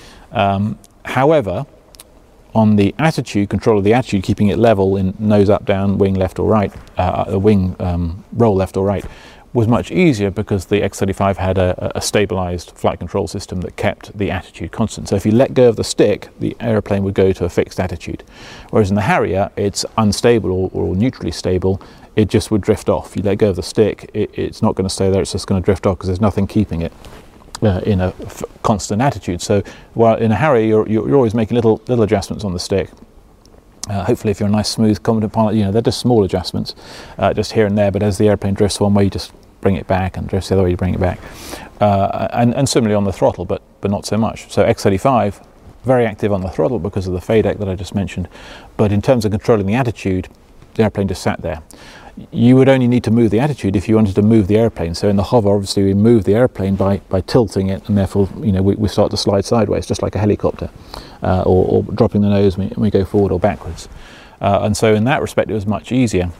However, on the attitude, control of the attitude, keeping it level in nose up, down, wing left or right, wing roll left or right, was much easier because the X-35 had a stabilized flight control system that kept the attitude constant. So if you let go of the stick, the aeroplane would go to a fixed attitude. Whereas in the Harrier, it's unstable or neutrally stable. It just would drift off. You let go of the stick, it's not going to stay there, it's just going to drift off because there's nothing keeping it in a constant attitude. So while in a Harrier, you're always making little adjustments on the stick. Hopefully if you're a nice smooth competent pilot, they're just small adjustments just here and there, but as the airplane drifts one way you just bring it back, and drifts the other way you bring it back, and similarly on the throttle, but not so much. So X-35 very active on the throttle because of the FADEC that I just mentioned, but in terms of controlling the attitude, the airplane just sat there. You would only need to move the attitude if you wanted to move the airplane. So in the hover, obviously we move the airplane by tilting it, and therefore we start to slide sideways, just like a helicopter, or dropping the nose and we go forward or backwards. And so in that respect, it was much easier.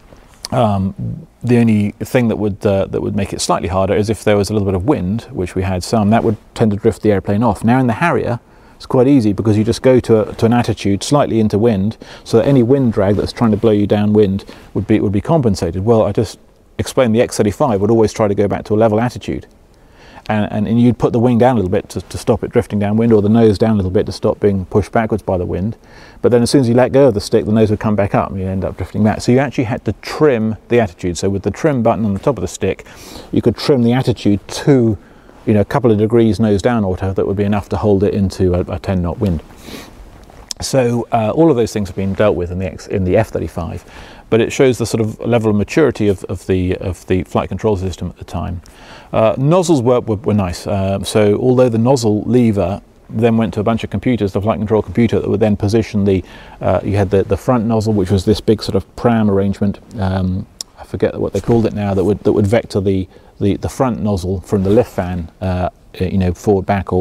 The only thing that would make it slightly harder is if there was a little bit of wind, which we had some, that would tend to drift the airplane off. Now in the Harrier, it's quite easy because you just go to an attitude slightly into wind, so that any wind drag that's trying to blow you downwind would be compensated. Well, I just explained the X-35 would always try to go back to a level attitude, and you'd put the wing down a little bit to stop it drifting downwind, or the nose down a little bit to stop being pushed backwards by the wind. But then as soon as you let go of the stick, the nose would come back up and you end up drifting back. So you actually had to trim the attitude. So with the trim button on the top of the stick, you could trim the attitude to a couple of degrees nose down or so, that would be enough to hold it into a 10 knot wind. So all of those things have been dealt with in the F-35, but it shows the sort of level of maturity of the flight control system at the time. Nozzles were nice. So although the nozzle lever then went to a bunch of computers, the flight control computer that would then position you had the front nozzle, which was this big sort of pram arrangement. I forget what they called it now, that would vector the front nozzle from the lift fan, forward, back,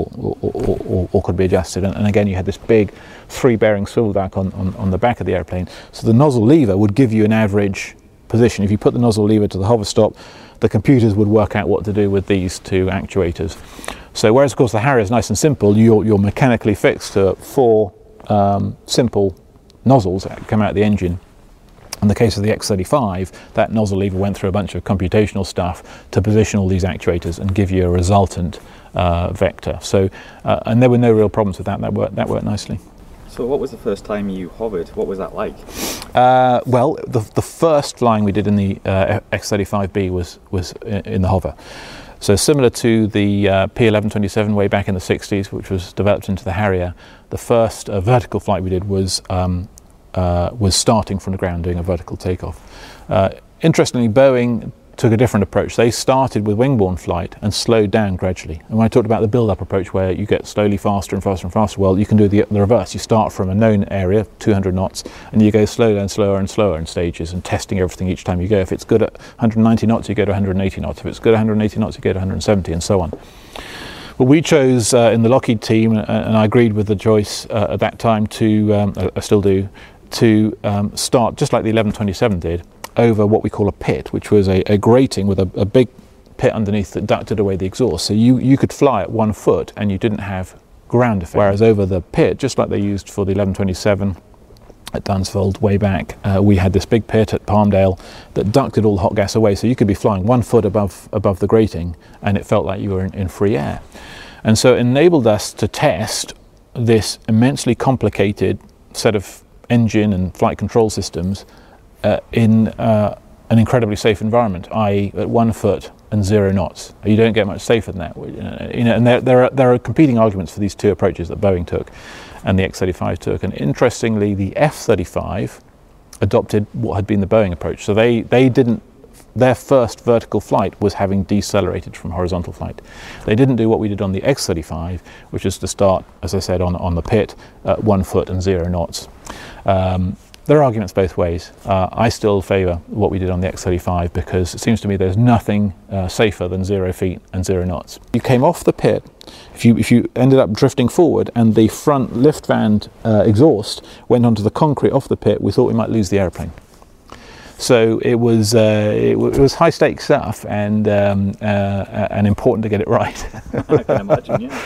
or could be adjusted. And again, you had this big 3-bearing swivel back on the back of the airplane. So the nozzle lever would give you an average position. If you put the nozzle lever to the hover stop, the computers would work out what to do with these two actuators. So whereas of course the Harrier is nice and simple, you're mechanically fixed to 4 simple nozzles that come out of the engine. In the case of the X-35, that nozzle lever went through a bunch of computational stuff to position all these actuators and give you a resultant vector. So, and there were no real problems with that. That worked nicely. So what was the first time you hovered? What was that like? Well, the first flying we did in the X-35B was in the hover. So similar to the P1127 way back in the 60s, which was developed into the Harrier, the first vertical flight we did was starting from the ground, doing a vertical takeoff. Interestingly, Boeing took a different approach. They started with wing-borne flight and slowed down gradually. And when I talked about the build-up approach, where you get slowly faster and faster and faster, well, you can do the reverse. You start from a known area, 200 knots, and you go slower and slower and slower in stages, and testing everything each time you go. If it's good at 190 knots, you go to 180 knots. If it's good at 180 knots, you go to 170, and so on. Well, we chose in the Lockheed team, and I agreed with the choice at that time to, I still do, to start just like the 1127 did, over what we call a pit, which was a grating with a big pit underneath that ducted away the exhaust. So you could fly at 1 foot and you didn't have ground effect. Whereas over the pit, just like they used for the 1127 at Dunsfold way back, we had this big pit at Palmdale that ducted all the hot gas away. So you could be flying 1 foot above the grating and it felt like you were in free air. And so it enabled us to test this immensely complicated set of engine and flight control systems in an incredibly safe environment, i.e. at 1 foot and 0 knots. You don't get much safer than that. And there are competing arguments for these two approaches that Boeing took and the X-35 took. And interestingly, the F-35 adopted what had been the Boeing approach. So they didn't, their first vertical flight was having decelerated from horizontal flight. They didn't do what we did on the X-35, which is to start, as I said, on the pit at 1 foot and 0 knots. there are arguments both ways. I still favour what we did on the X35 because it seems to me there's nothing safer than 0 feet and 0 knots. You came off the pit, if you ended up drifting forward and the front lift van exhaust went onto the concrete off the pit, we thought we might lose the aeroplane. So it was high stakes stuff and important to get it right. I can imagine, yeah.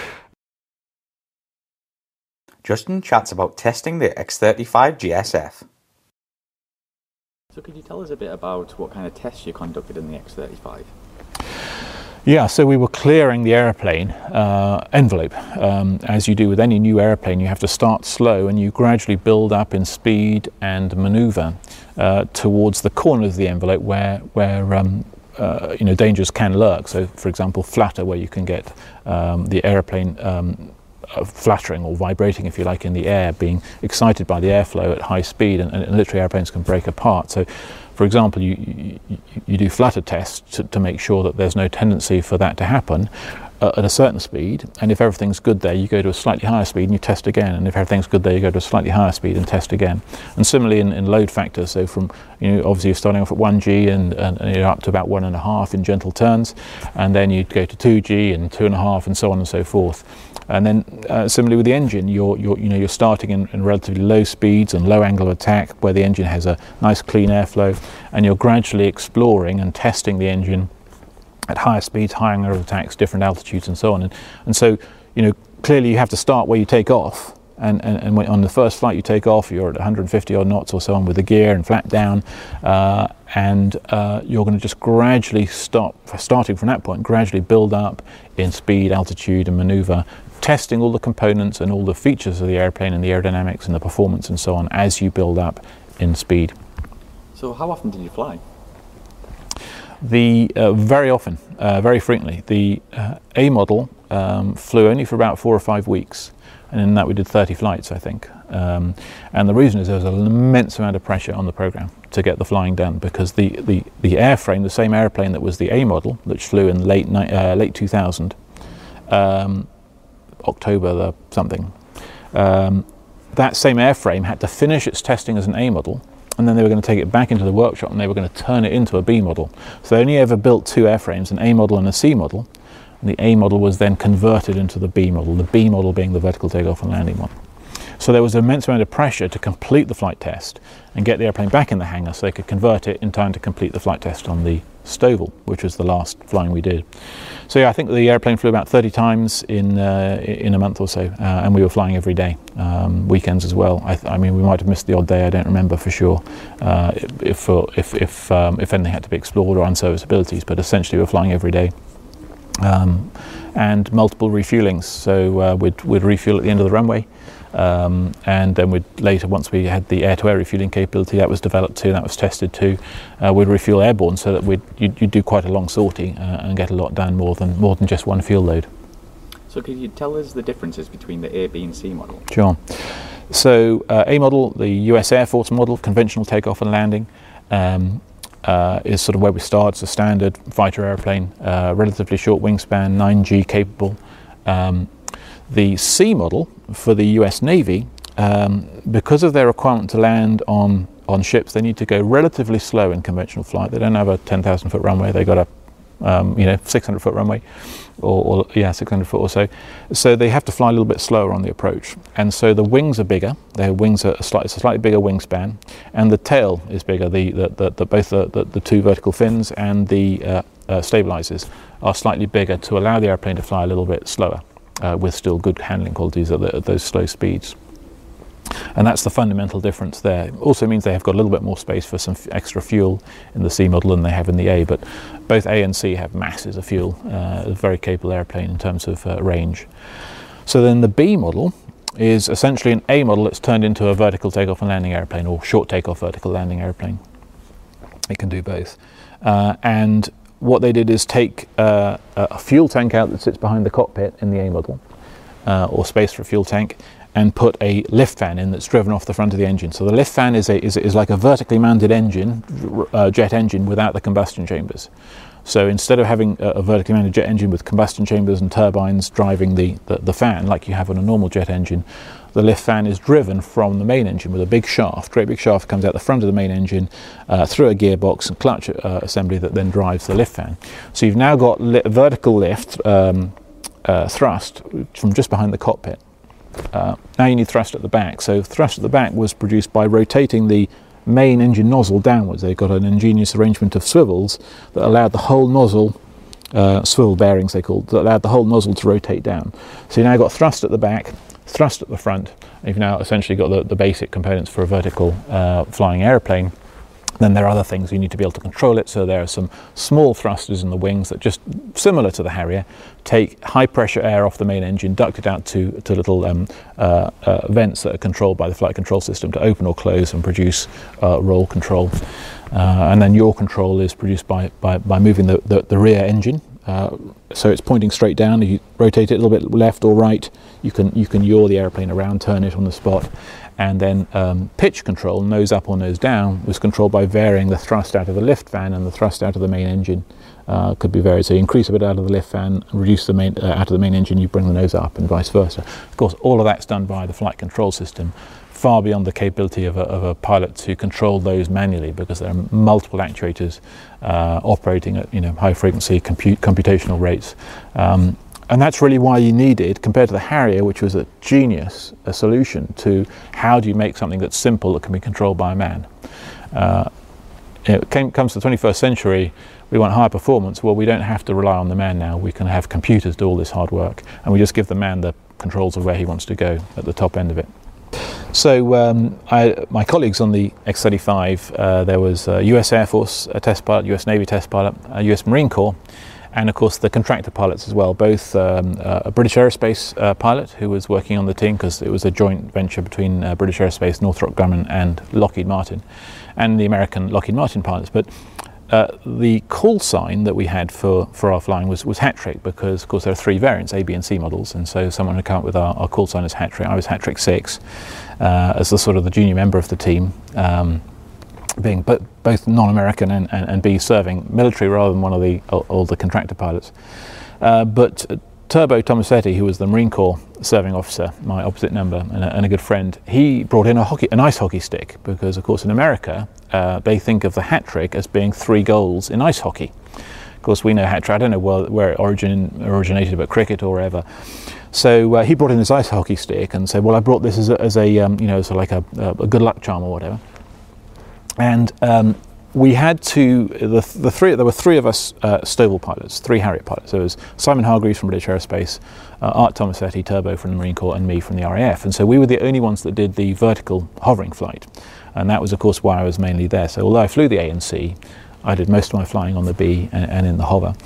Justin chats about testing the X35 GSF. So could you tell us a bit about what kind of tests you conducted in the X35? Yeah, so we were clearing the aeroplane envelope. As you do with any new aeroplane, you have to start slow and you gradually build up in speed and manoeuvre towards the corner of the envelope where dangers can lurk. So, for example, flatter, where you can get the aeroplane flattering or vibrating, if you like, in the air, being excited by the airflow at high speed, and literally airplanes can break apart. So, for example, you do flutter tests to make sure that there's no tendency for that to happen at a certain speed, and if everything's good there, you go to a slightly higher speed and you test again, and if everything's good there, you go to a slightly higher speed and test again. And similarly in load factors, so from, obviously you're starting off at 1G and you're up to about 1.5 in gentle turns, and then you go to 2G and 2.5 and so on and so forth. And then similarly with the engine, you're starting in relatively low speeds and low angle of attack where the engine has a nice clean airflow, and you're gradually exploring and testing the engine at higher speeds, higher angle of attacks, different altitudes and so on. And so, clearly you have to start where you take off. And when, on the first flight you take off, you're at 150 odd knots or so on with the gear and flat down, and you're going to just gradually starting from that point, gradually build up in speed, altitude and manoeuvre, testing all the components and all the features of the airplane and the aerodynamics and the performance and so on as you build up in speed. So how often did you fly? Very often, very frequently. The A model flew only for about 4 or 5 weeks, and in that we did 30 flights, I think. And the reason is there was an immense amount of pressure on the program to get the flying done, because the airframe, the same airplane that was the A model, which flew in late 2000, October the something, that same airframe had to finish its testing as an A model, and then they were going to take it back into the workshop and they were going to turn it into a B model. So they only ever built 2 airframes, an A model and a C model, and the A model was then converted into the B model, the B model being the vertical takeoff and landing one. So there was an immense amount of pressure to complete the flight test and get the airplane back in the hangar so they could convert it in time to complete the flight test on the Stovall, which was the last flying we did. So yeah, I think the airplane flew about 30 times in a month or so, and we were flying every day, weekends as well. I mean, we might have missed the odd day, I don't remember for sure, if anything had to be explored or unserviceabilities, but essentially we're flying every day. And multiple refuelings, so we'd refuel at the end of the runway, and then we'd later, once we had the air-to-air refueling capability, that was developed too, that was tested too, we'd refuel airborne so that you'd do quite a long sortie and get a lot done, more than just one fuel load. So could you tell us the differences between the A, B and C model? Sure. So A model, the US Air Force model, conventional takeoff and landing, is sort of where we start. It's a standard fighter airplane, relatively short wingspan, 9G capable. The C model for the US Navy, because of their requirement to land on ships, they need to go relatively slow in conventional flight. They don't have a 10,000 foot runway, they got a 600 foot runway, or 600 foot or so. So they have to fly a little bit slower on the approach. And so the wings are bigger. Their wings are it's a slightly bigger wingspan, and the tail is bigger. Both the 2 vertical fins and the stabilizers are slightly bigger to allow the airplane to fly a little bit slower, with still good handling qualities at those slow speeds. And that's the fundamental difference there. It also means they have got a little bit more space for some extra fuel in the C model than they have in the A, but both A and C have masses of fuel, a very capable airplane in terms of range. So then the B model is essentially an A model that's turned into a vertical takeoff and landing airplane, or short takeoff vertical landing airplane. It can do both. And what they did is take a fuel tank out that sits behind the cockpit in the A model, or space for a fuel tank, and put a lift fan in that's driven off the front of the engine. So the lift fan is like a vertically mounted engine, jet engine, without the combustion chambers. So instead of having a vertically mounted jet engine with combustion chambers and turbines driving the fan like you have on a normal jet engine, the lift fan is driven from the main engine with a big shaft. Great big shaft comes out the front of the main engine through a gearbox and clutch assembly that then drives the lift fan. So you've now got vertical lift thrust from just behind the cockpit. Now you need thrust at the back. So thrust at the back was produced by rotating the main engine nozzle downwards. They've got an ingenious arrangement of swivels that allowed the whole nozzle, swivel bearings they called, that allowed the whole nozzle to rotate down. So you now got thrust at the back, thrust at the front. You've now essentially got the basic components for a vertical flying aeroplane. Then there are other things you need to be able to control it. So there are some small thrusters in the wings that, just similar to the Harrier, take high pressure air off the main engine, duct it out to little vents that are controlled by the flight control system to open or close and produce roll control. And then yaw control is produced by moving the rear engine. So it's pointing straight down. If you rotate it a little bit left or right, you can yaw the airplane around, turn it on the spot. And then pitch control, nose up or nose down, was controlled by varying the thrust out of the lift fan and the thrust out of the main engine. Could be varied. So you increase a bit out of the lift fan, reduce the out of the main engine, you bring the nose up, and vice versa. Of course, all of that's done by the flight control system, far beyond the capability of a pilot to control those manually, because there are multiple actuators operating at high frequency computational rates. And that's really why you needed, compared to the Harrier, which was a solution to how do you make something that's simple that can be controlled by a man. It comes to the 21st century, we want high performance. Well, we don't have to rely on the man now. We can have computers do all this hard work, and we just give the man the controls of where he wants to go at the top end of it. So my colleagues on the X-35, there was US Air Force test pilot, US Navy test pilot, US Marine Corps, and of course the contractor pilots as well, both a British Aerospace pilot who was working on the team, because it was a joint venture between British Aerospace, Northrop Grumman and Lockheed Martin, and the American Lockheed Martin pilots. But the call sign that we had for our flying was Hat Trick, because of course there are three variants, A, B and C models, and so someone had come up with our call sign as Hat Trick. I was Hat Trick 6 as the sort of the junior member of the team, being both non-American and B, serving military rather than one of the older contractor pilots. But Turbo Tomasetti, who was the Marine Corps serving officer, my opposite number and a good friend, he brought in an ice hockey stick, because of course in America they think of the Hat Trick as being 3 goals in ice hockey. Of course we know Hat Trick, I don't know where it originated, but cricket or wherever. So he brought in his ice hockey stick and said, well, I brought this as a sort of like a good luck charm or whatever. And we had to, there were 3 of us Stovall pilots, 3 Harrier pilots. There was Simon Hargreaves from British Aerospace, Art Tomasetti, Turbo from the Marine Corps, and me from the RAF. And so we were the only ones that did the vertical hovering flight. And that was, of course, why I was mainly there. So although I flew the A and C, I did most of my flying on the B and in the hover.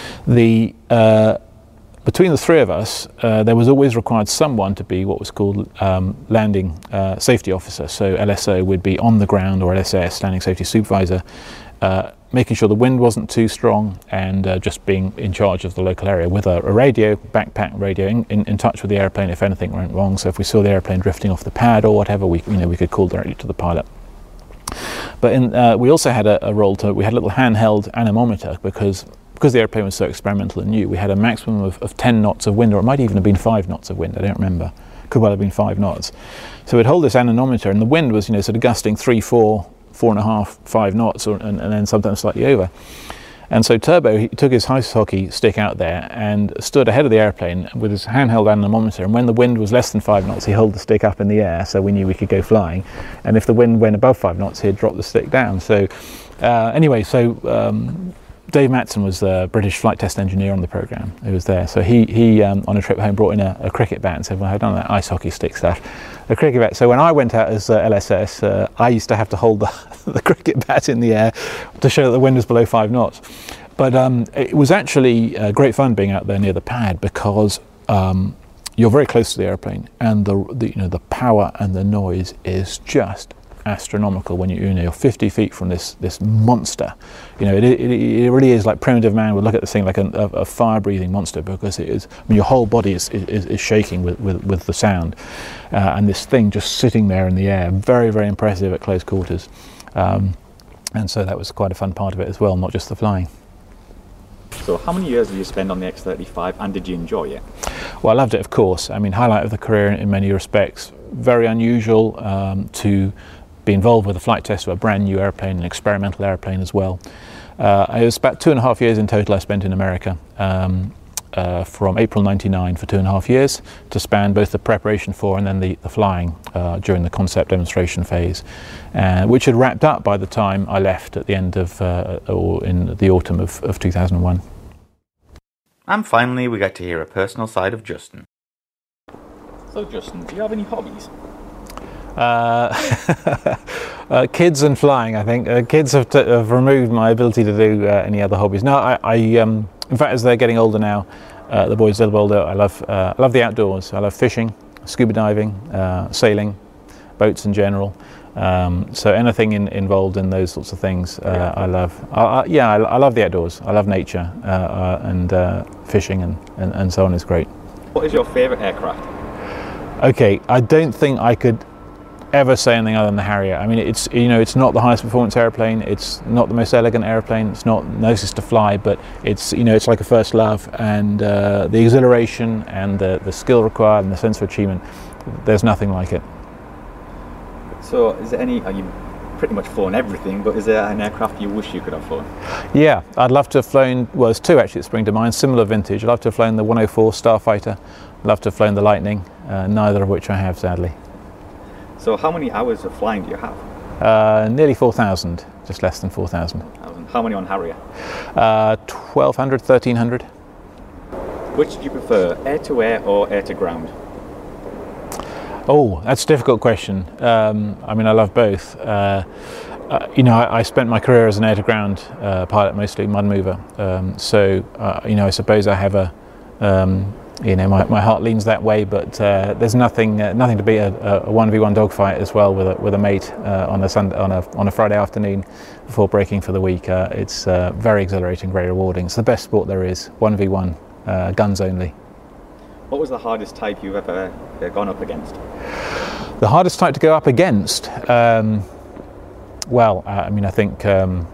Between the 3 of us, there was always required someone to be what was called landing safety officer. So LSO would be on the ground, or LSS, landing safety supervisor, making sure the wind wasn't too strong, and just being in charge of the local area with a radio, backpack radio, in touch with the airplane if anything went wrong. So if we saw the airplane drifting off the pad or whatever, we could call directly to the pilot. But we also had a role we had a little handheld anemometer, because the airplane was so experimental and new. We had a maximum of 10 knots of wind, or it might even have been 5 knots of wind, I don't remember. Could well have been 5 knots. So we'd hold this anemometer, and the wind was sort of gusting 3, 4, 4.5, 5 knots, and then sometimes slightly over. And so Turbo, he took his ice hockey stick out there and stood ahead of the airplane with his handheld anemometer, and when the wind was less than 5 knots, he held the stick up in the air, so we knew we could go flying. And if the wind went above 5 knots, he'd drop the stick down. So anyway, Dave Matson was the British flight test engineer on the programme who was there. So he on a trip home brought in a cricket bat and said, well, I've done that ice hockey stick stuff. A cricket bat. So when I went out as LSS, I used to have to hold the cricket bat in the air to show that the wind was below 5 knots. But it was actually great fun being out there near the pad, because you're very close to the airplane, and the power and the noise is just astronomical when you're 50 feet from this monster. It really is like primitive man would look at this thing like a fire-breathing monster, because it is. Your whole body is shaking with the sound, and this thing just sitting there in the air, very, very impressive at close quarters. And so that was quite a fun part of it as well, not just the flying. So how many years did you spend on the X-35 and did you enjoy it? Well, I loved it, of course. I mean, highlight of the career in many respects. Very unusual to be involved with a flight test of a brand new airplane, an experimental airplane as well. It was about 2.5 years in total I spent in America, from April 99 for 2.5 years, to span both the preparation for and then the flying during the concept demonstration phase, which had wrapped up by the time I left at the end of, or in the autumn of 2001. And finally, we get to hear a personal side of Justin. So Justin, do you have any hobbies? Kids and flying, I think. Kids have removed my ability to do any other hobbies. No, I in fact, as they're getting older now, the boys are a little older, I love the outdoors. I love fishing, scuba diving, sailing, boats in general. So anything involved in those sorts of things, I love. I love the outdoors. I love nature, and fishing and so on is great. What is your favourite aircraft? Okay, I don't think I could ever say anything other than the Harrier. I mean, it's not the highest performance airplane, it's not the most elegant airplane, it's not nicest to fly, but it's like a first love, and the exhilaration and the skill required and the sense of achievement, there's nothing like it. So is there you've pretty much flown everything, but is there an aircraft you wish you could have flown? Yeah, I'd love to have flown, well, there's two actually that spring to mind, similar vintage. I'd love to have flown the 104 Starfighter, I'd love to have flown the Lightning, neither of which I have, sadly. So how many hours of flying do you have? Nearly 4,000, just less than 4,000. How many on Harrier? 1,200, 1,300. Which do you prefer, air-to-air or air-to-ground? Oh, that's a difficult question. I mean, I love both. I spent my career as an air-to-ground pilot, mostly mud mover. I suppose I have my heart leans that way, but there's nothing to beat a 1v1 dogfight as well with a mate on a Friday afternoon before breaking for the week. It's very exhilarating, very rewarding. It's the best sport there is, 1v1, guns only. What was the hardest type you've ever gone up against? The hardest type to go up against? I think the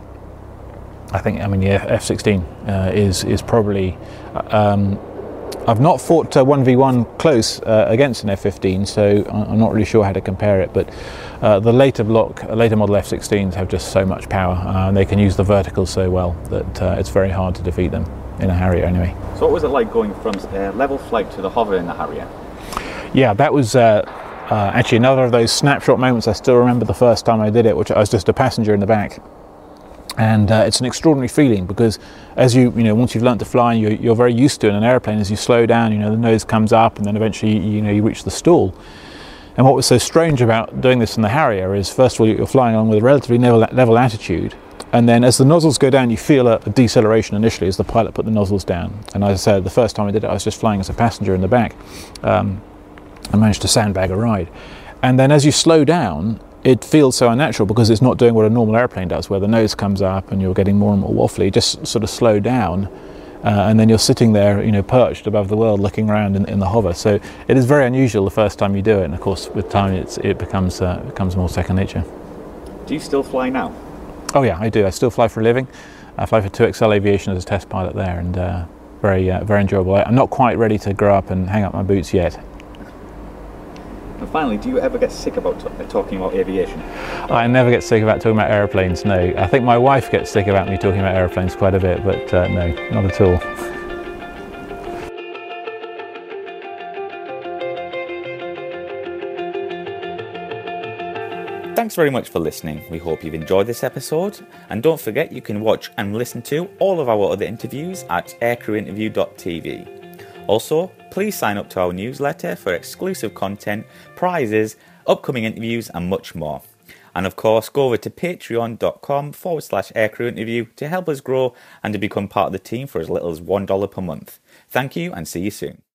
F-16 is probably. I've not fought 1v1 close against an F-15, so I'm not really sure how to compare it, but the later model F-16s have just so much power, and they can use the vertical so well that it's very hard to defeat them, in a Harrier anyway. So what was it like going from level flight to the hover in the Harrier? Yeah, that was actually another of those snapshot moments. I still remember the first time I did it, which I was just a passenger in the back. And it's an extraordinary feeling because as once you've learnt to fly, you're very used to in an airplane. As you slow down, the nose comes up and then eventually you reach the stall. And what was so strange about doing this in the Harrier is, first of all, you're flying along with a relatively level attitude, and then as the nozzles go down, you feel a deceleration initially as the pilot put the nozzles down. And as I said, the first time I did it, I was just flying as a passenger in the back. I managed to sandbag a ride. And then as you slow down, it feels so unnatural because it's not doing what a normal airplane does, where the nose comes up and you're getting more and more waffly. Just sort of slow down, and then you're sitting there, perched above the world, looking around in the hover. So it is very unusual the first time you do it, and of course, with time, it becomes more second nature. Do you still fly now? Oh yeah, I do. I still fly for a living. I fly for 2XL Aviation as a test pilot there, and very enjoyable. I'm not quite ready to grow up and hang up my boots yet. And finally, do you ever get sick about talking about aviation? I never get sick about talking about aeroplanes, no. I think my wife gets sick about me talking about aeroplanes quite a bit, but no, not at all. Thanks very much for listening. We hope you've enjoyed this episode. And don't forget, you can watch and listen to all of our other interviews at aircrewinterview.tv. Also, please sign up to our newsletter for exclusive content, prizes, upcoming interviews and much more. And of course, go over to patreon.com/aircrewinterview to help us grow and to become part of the team for as little as $1 per month. Thank you and see you soon.